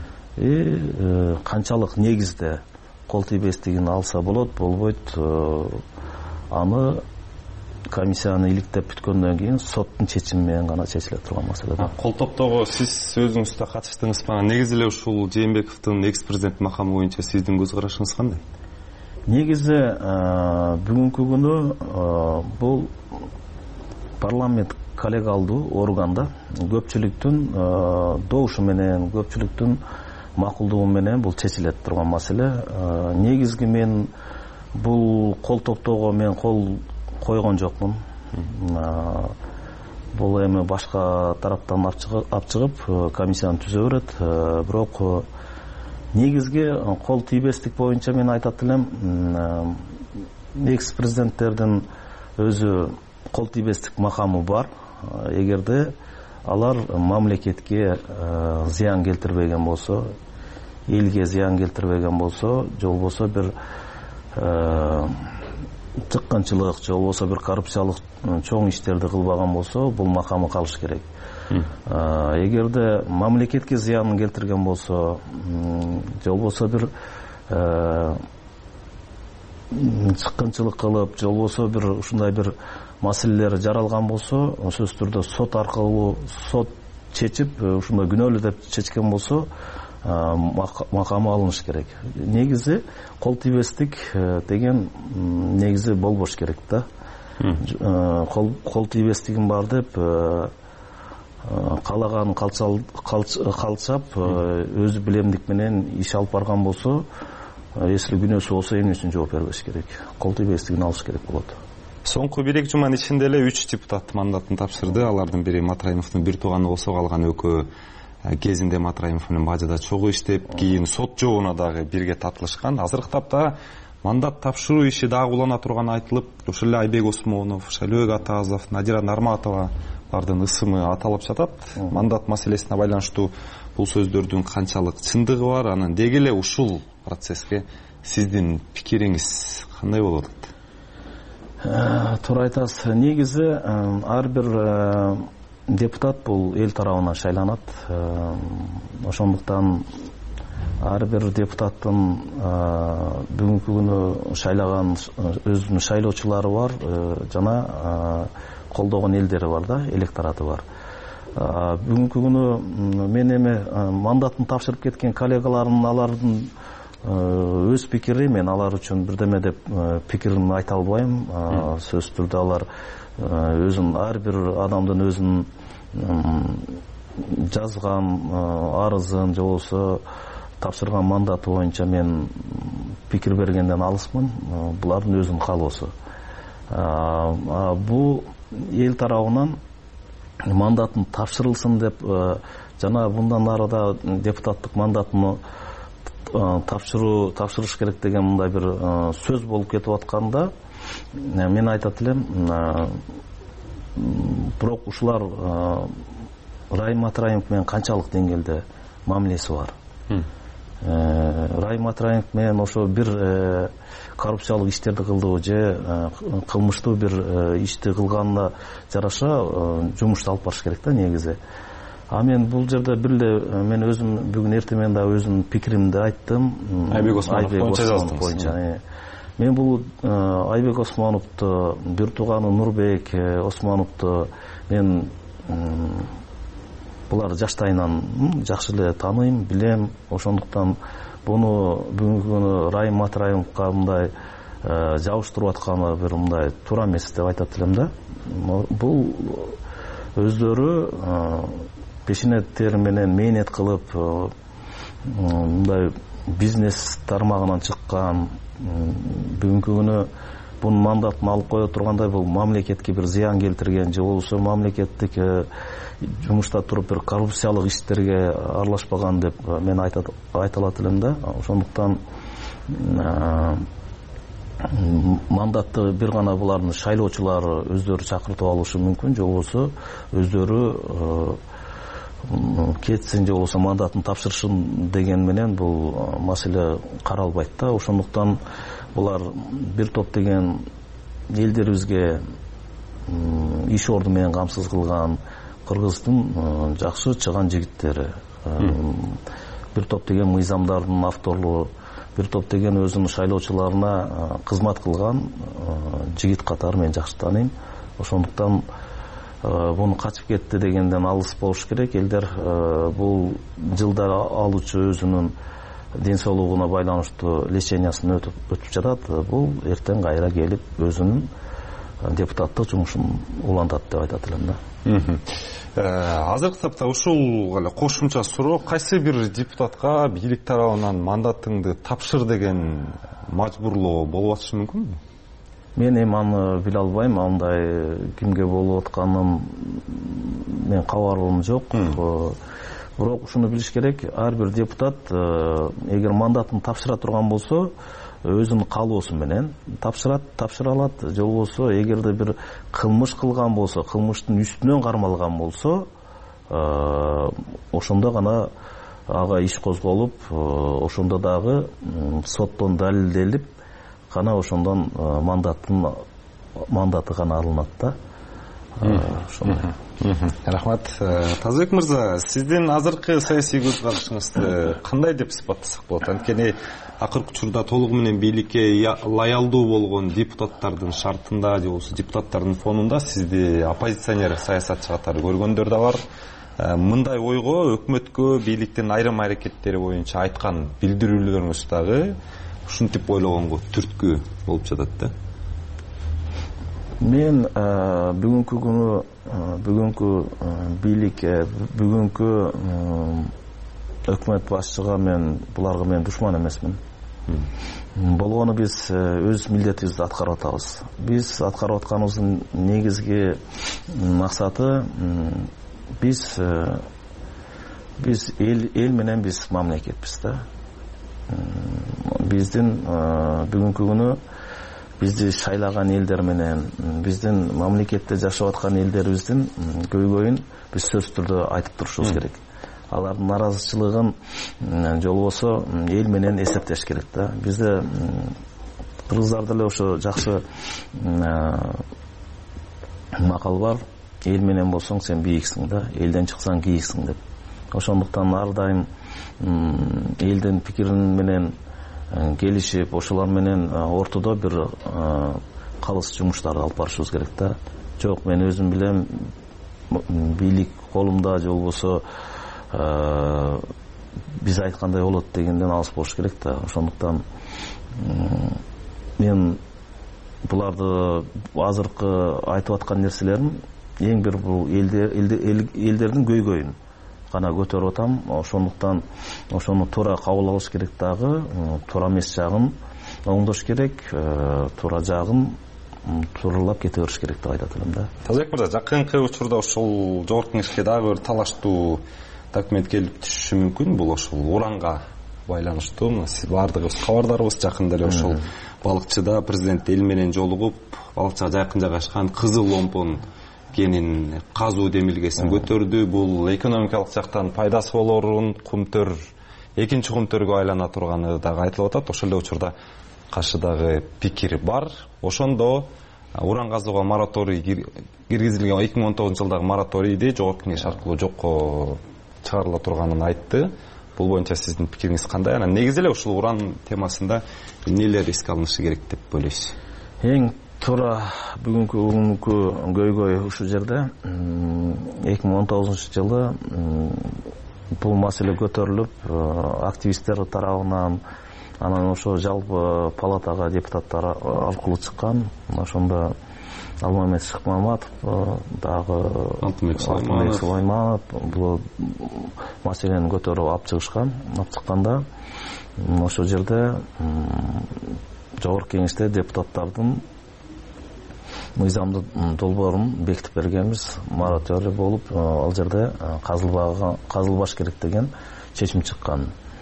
Канчалык негизде кол тийбестигин алса болот, болбойт, аны комиссияны иликтеп бүткөндөн кийин соттун чечими менен гана чечиле турган маселе. Кол топтоого сиз өзүңүз да катыштыңызбы? Негизи эле ушул Жээнбековдун экс-президент макамы боюнча сиздин көз карашыңыз кандай? Негизи бүгүнкү күнү бул парламент коллегалдуу органда көпчүлүктүн добушу менен, көпчүлүктүн макулдугу менен бул чечилет турган маселе. Негизги мен бул кол топтоого мен кол койгон жокмун. Бул эми башка тараптан алып чыгып комиссияны түзө берет. Бирок негизги кол тийбестик боюнча мен айтат элем, экс-президенттердин өзү кол тийбестик макамы бар. Эгерде алар мамлекетке зыян келтирбеген болсо, элге зыян келтирбеген болсо, же болбосо бир чыккынчылык, же болбосо бир коррупциялык чоң иштерди кылбаган болсо, бул макамы калыш керек. Эгерде мамлекетке зыян келтирген болсо, же болбосо бир чыккынчылык кылып, же болбосо бир ушундай бир маселелер жаралган болсо, сөзсүз түрдө сот аркылуу сот чечип, ушундай күнөөлүү деп чечкен болсо, макамы алыныш керек. Негизи кол тийбестик деген негизи болбош керек да. Кол тийбестигим бар деп каалаган калчап өзү билемдик менен иш алып барган болсо, если күнөөсү болсо эмне үчүн жооп бербеш керек? Кол тийбестигин алыш керек болот. Соңку 1-2 жуманын ичинде эле 3 депутат мандатын тапшырды. Алардын бири Матраимовдун бир тууганы болсо, калган экөө кезинде Матраимов менен бажыда чогуу иштеп, кийин сот жообуна дагы бирге тартылышкан. Азыркы тапта мандат тапшыруу иши дагы улана турганы айтылып, ошол эле Айбек Осмонов, Шайлообек Атазов, Надира Нарматовалардын ысымы аталып жатат. Мандат маселесине байланыштуу бул сөздөрдүн канчалык чындыгы бар? Анан деги эле ушул процесске сиздин пикириңиз кандай болуп атат? Туура айтасыз. Негизи ар бир депутат бул эл тарабынан шайланат. Ошондуктан ар бир депутаттын бүгүнкү күнү шайлаган өзүнүн шайлоочулары бар, жана колдогон элдери бар да, электораты бар. Бүгүнкү күнү мен эми мандатын тапшырып кеткен коллегаларым, алардын өз пикири, мен алар үчүн бирдеме деп пикиримди айта албайм. Сөзсүз түрдө алар өзүн, ар бир адамдын өзүнүн жазган арызын же болбосо тапшырган мандаты боюнча мен пикир бергенден алысмын. Булардын өзүнүн каалоосу. Бул эл тарабынан мандатын тапшырылсын деп, жана мындан ары да депутаттык мандатын тапшырыш керек деген мындай бир сөз болуп кетип атканда, мен айтат элем, бирок ушулар Райым Матраимов менен канчалык деңгээлде мамилеси бар? Райым Матраимов менен ошо бир коррупциялык иштерди кылдыбы же кылмыштуу бир ишти кылганына жараша жумушту алып барыш керек да негизи. Мен бул жерде бир эле мен өзүм бүгүн эртең да өзүмдүн пикиримди айттым. Айбек Осмонов боюнча. Мен бул Айбек Осмоновду, бир тууганы Нурбек Осмоновду мен булар жаштайынан жакшы эле тааныйм, билем. Ошондуктан буну бүгүнкү күнү Райым Матраимовго мындай жабыштырып атканы бир мындай туура эмес деп айтат элем да. Бул өздөрү пешене тери менен мээнет кылып мындай бизнес тармагынан чыккан, бүгүнкү күнү бунун мандатын алып кое тургандай бул мамлекетке бир зыян келтирген же болбосо мамлекеттик жумушта туруп бир коррупциялык иштерге аралашпаган деп мен айта алат элем да. Ошондуктан мандатты бир гана булардын шайлоочулары өздөрү чакыртып алышы мүмкүн, же болбосо өздөрү кетсин же болбосо мандатын тапшырышын деген менен бул маселе каралбайт да. Ошондуктан булар бир топ деген элдерибизге иш орду менен камсыз кылган кыргыздын жакшы чыган жигиттери, бир топ деген мыйзамдардын авторлору, бир топ деген өзүнүн шайлоочуларына кызмат кылган жигит катары мен жакшы тааныйм. Ошондуктан буну качып кетти дегенден алыс болуш керек. Элдер бул жылдар алуучу өзүнүн ден соолугуна байланыштуу лечениясын өтүп жатат. Бул эртең кайра келип өзүнүн депутаттык жумушун улантат деп айтат элем да. Азыркы тапта ушул эле кошумча суроо, кайсы бир депутатка бийлик тарабынан мандатыңды тапшыр деген мажбурлоо болуп атышы мүмкүнбү? Мен эми аны биле албайм, андай кимге болуп атканын мен кабарым жок. Бирок ушуну билиш керек, ар бир депутат эгер мандатын тапшыра турган болсо, өзүнүн каалоосу менен тапшыра алат, же болбосо эгерде бир кылмыш кылган болсо, кылмыштын үстүнөн кармалган болсо, ошондо гана ага иш козголуп, ошондо дагы соттон далилделип гана ошондон мандаты гана алынат да. Рахмат. Тазбек мырза, сиздин азыркы саясий көз карашыңызды кандай деп сыпаттасак болот? Анткени акыркы учурда толугу менен бийликке лоялдуу болгон депутаттардын шартында же болбосо депутаттардын фонунда сизди оппозиционер саясатчы катары көргөндөр да бар. Мындай ойго өкмөткө бийликтин айрым аракеттери боюнча айткан билдирүүлөрүңүз дагы ушинтип ойлогонго түрткү болуп жатат да. Мен бүгүнкү күнү бүгүнкү бийликке, бүгүнкү өкмөт башчыга мен буларга мен душман эмесмин. Болгону биз өз милдетибизди аткарып атабыз. Биз аткарып атканыбыздын негизги максаты биз эл менен биз мамлекетпиз да. Биздин бүгүнкү күнү бизди шайлаган элдер менен биздин мамлекетте жашап аткан элдерибиздин көйгөйүн биз сөзсүз түрдө айтып турушубуз керек. Алардын наразычылыгын же болбосо эл менен эсептеш керек да. Бизде кыргыздарда эле ошо жакшы макал бар. Эл менен болсоң сен бийиксиң да, элден чыксаң кийиксиң деп. Ошондуктан ар дайым элдин пикирин менен келишип, ошолор менен ортодо бир калыс жумуштарды алып барышыбыз керек да. Жок, мен өзүм билем, бийлик колумда же болбосо биз айткандай болот дегенден алыс болуш керек да. Ошондуктан мен буларды азыркы айтып аткан нерселерим эң бир бул элдердин көйгөйүн гана көтөрүп атам. Ошондуктан ошону туура кабыл алыш керек дагы, туура эмес жагын оңдош керек, туура жагын тууралап кете бериш керек деп айтат элем да. Тазбек мырза, жакынкы учурда ушул жогорку кеңешке дагы бир талаштуу документ келип түшүшү мүмкүн. Бул ошол уранга байланыштуу. Сиз баардыгыбыз кабардарбыз. Жакында эле ошол балыкчыда президент эл менен жолугуп, балыкчыга жакын жайгашкан кызыл омпон кенин казуу демилгесин көтөрдү. Бул экономикалык жактан пайдасы болорун, кумтөр экинчи кумтөргө айлана турганы дагы айтылып атат. Ошол эле учурда Кашыдагы пикир бар. Ошондо уран казууга мораторий киргизилген 2019-жылдагы мораторийди жогорку кеңеш аркылуу жокко чыгарыла турганын айтты. Бул боюнча сиздин пикириңиз кандай? Негизи эле ушул уран темасында эмнелер эске алынышы керек деп ойлойсуз? Эң туура бүгүнкү көйгөй ушул жерде 2019 жылы бул маселе көтөрүлүп активисттер тарабынан, анан ошо жалпы палатага депутаттар аркылуу чыккан. Ошондо Алмамет Шыкмаматов дагы Алтынбек Сулайманов бул маселени көтөрүп алып чыкканда ошол жерде жогорку кеңеште депутаттардын мыйзамдуу долбоорун бекитип бергенбиз. Мораторий болуп, ал жерде казылбаш керек деген чечим чыккан.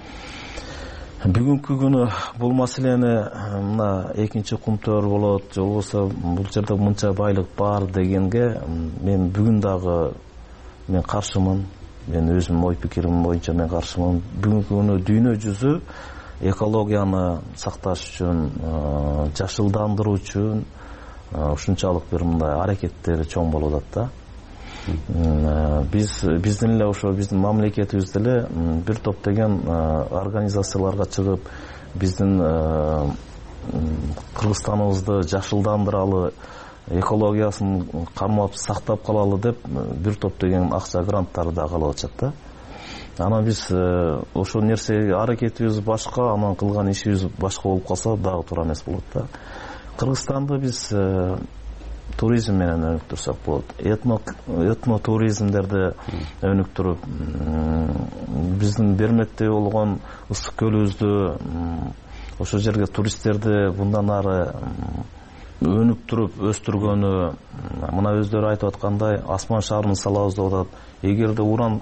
Бүгүнкү күнү бул маселени мына экинчи кумтөр болот, же болбосо бул жерде мынча байлык бар дегенге мен бүгүн дагы мен каршымын. Мен өзүм ой пикирим боюнча мен каршымын. Бүгүнкү күнү дүйнө жүзү экологияны сакташ үчүн, жашылдандыруу үчүн ушунчалык бир мындай аракеттери чоң болуп атат да. Биздин эле ошо биздин мамлекетибизде эле бир топ деген организацияларга чыгып, биздин Кыргызстаныбызды жашылдандыралы, экологиясын кармап сактап калалы деп бир топ деген акча гранттарды да алып атышат да. Анан биз ошол нерсеге аракетибиз башка, анан кылган ишибиз башка болуп калса дагы туура эмес болот да. Кыргызстанды биз туризм менен өнүктүрсөк болот. Этно туризмдерди өнүктүрүп, биздин берметтей болгон ысык көлүбүздү ошол жерге туристтерди bundan ары өнүктүрүп өстүргөнү, мына өздөрү айтып аткандай асман шарын салабыз деп атат. Эгерде уран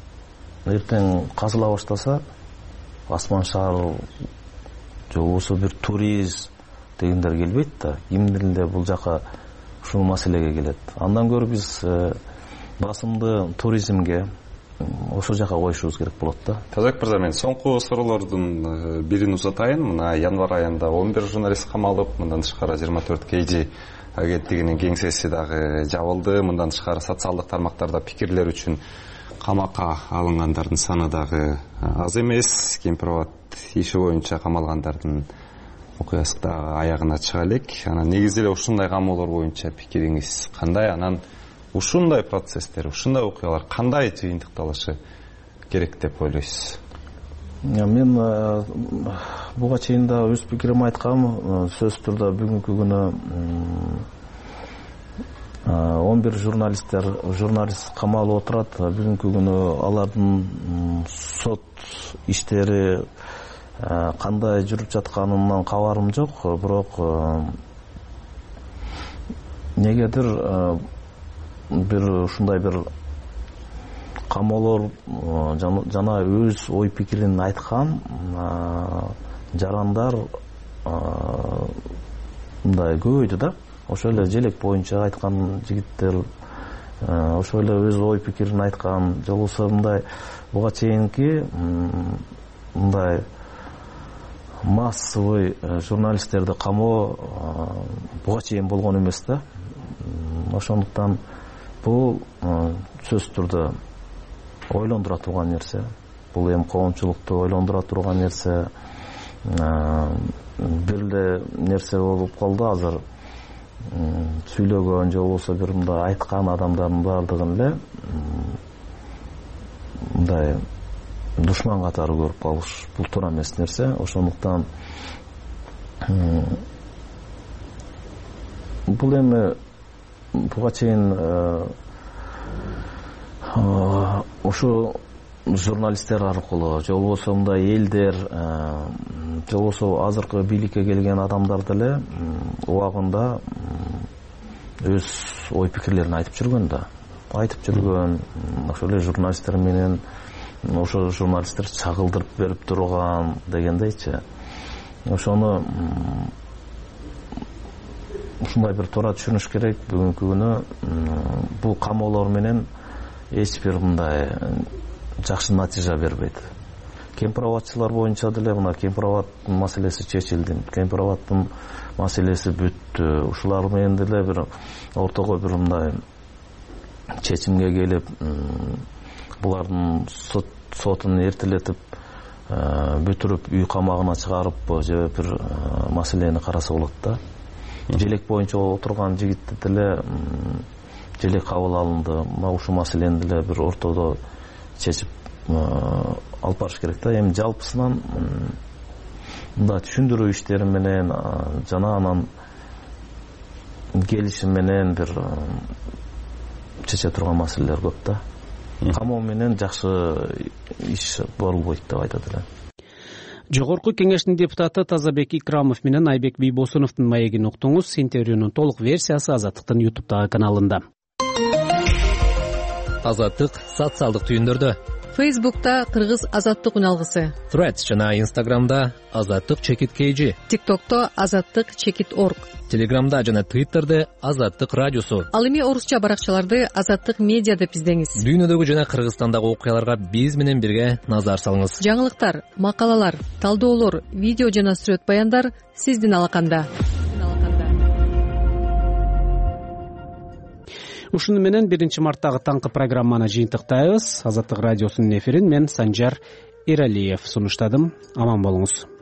эртең казыла баштаса, асман шаар же болбосо бир турист дегендер келбейт да. Кимдир бул жака ушул маселеге келет. Андан көрө биз басымды туризмге ошол жака коюшубуз керек болот да. Тазак мырза, мен соңку суроолордун бирин узатайын. Мына январь айында 11 журналист камалып, мындан тышкары 24 KG агенттигинин кеңсеси дагы жабылды. Мындан тышкары социалдык тармактарда пикирлер үчүн камакка алынгандардын саны дагы аз эмес. Кемпирабад иши боюнча камалгандардын окуясы дагы аягына чыга элек. Анан негизи эле ушундай камоолор боюнча пикириңиз кандай? Анан ушундай процесстер, ушундай окуялар кандай жыйынтыкталышы керек деп ойлойсуз? Мен буга чейин да өз пикиримди айткам. Сөзсүз түрдө бүгүнкү күнү 11 журналист камалып отурат. Бүгүнкү күнү алардын сот иштери кандай жүрүп жатканынан кабарым жок. Бирок негедир бир ушундай бир камоолор жана өз ой пикирин айткан жарандар мындай көбөйдү да. Ошол эле желек боюнча айткан жигиттер, ошол эле өз ой пикирин айткан, же болбосо мындай буга чейинки мындай массовый журналисттерди камоо буга чейин болгон эмес да. Ошондуктан бул сөзсүз түрдө ойлондура турган нерсе. Бул эми коомчулукту ойлондура турган нерсе. Бир эле нерсе болуп калды азыр. Сүйлөгөн же болбосо бир мындай айткан адамдардын баардыгын эле мындай душман катары көрүп калыш бул туура эмес нерсе. Ошондуктан бул эми буга чейин ошо журналисттер аркылуу же болбосо мындай элдер же болбосо азыркы бийликке келген адамдар деле убагында өз ой пикирлерин айтып жүргөн да. Айтып жүргөн ошол эле журналисттер менен ошо журналисттер чагылдырып берип турган дегендейчи. Ошону ушундай бир туура түшүнүш керек. Бүгүнкү күнү бул камоолор менен эч бир мындай жакшы натыйжа бербейт. Кемпирабадчылар боюнча деле мына Кемпирабадтын маселеси чечилди. Кемпирабадтын маселеси бүттү. Ушулар менен деле бир ортого бир мындай чечимге келип, булардын сотун эртелетип бүтүрүп үй камагына чыгарып же бир маселени караса болот да. желек боюнча отурган жигитти деле желек кабыл алынды. Ушул маселени деле бир ортодо чечип алып барыш керек да. Эми жалпысынан мындай түшүндүрүү иштери менен жана анан келишим менен бир чече турган маселелер көп да. Камоо менен жакшы иш болбойт деп айтат элем. Жогорку кеңештин депутаты Тазабек Икрамов менен Айбек Бийбосуновдун маегин уктуңуз. Интервьюнун толук версиясы Азаттыктын YouTube'дагы каналында. Азаттык социалдык түйүндөрдө. Фейсбукта Кыргыз Азаттык үналгысы. Threads жана Instagramда Азаттык чекит KG. TikTokто Азаттык чекит org. Телеграмда жана Twitterде Азаттык радиосу. Ал эми орусча баракчаларды Азаттык медиа деп издеңиз. Дүйнөдөгү жана Кыргызстандагы окуяларга биз менен бирге назар салыңыз. Жаңылыктар, макалалар, талдоолор, видео жана сүрөт баяндар сиздин алаканда. Ушуну менен 1-марттагы таңкы программаны жыйынтыктайбыз. Азаттык радиосунун эфирин мен Санжар Эралиев сунуштадым. Аман болуңуз.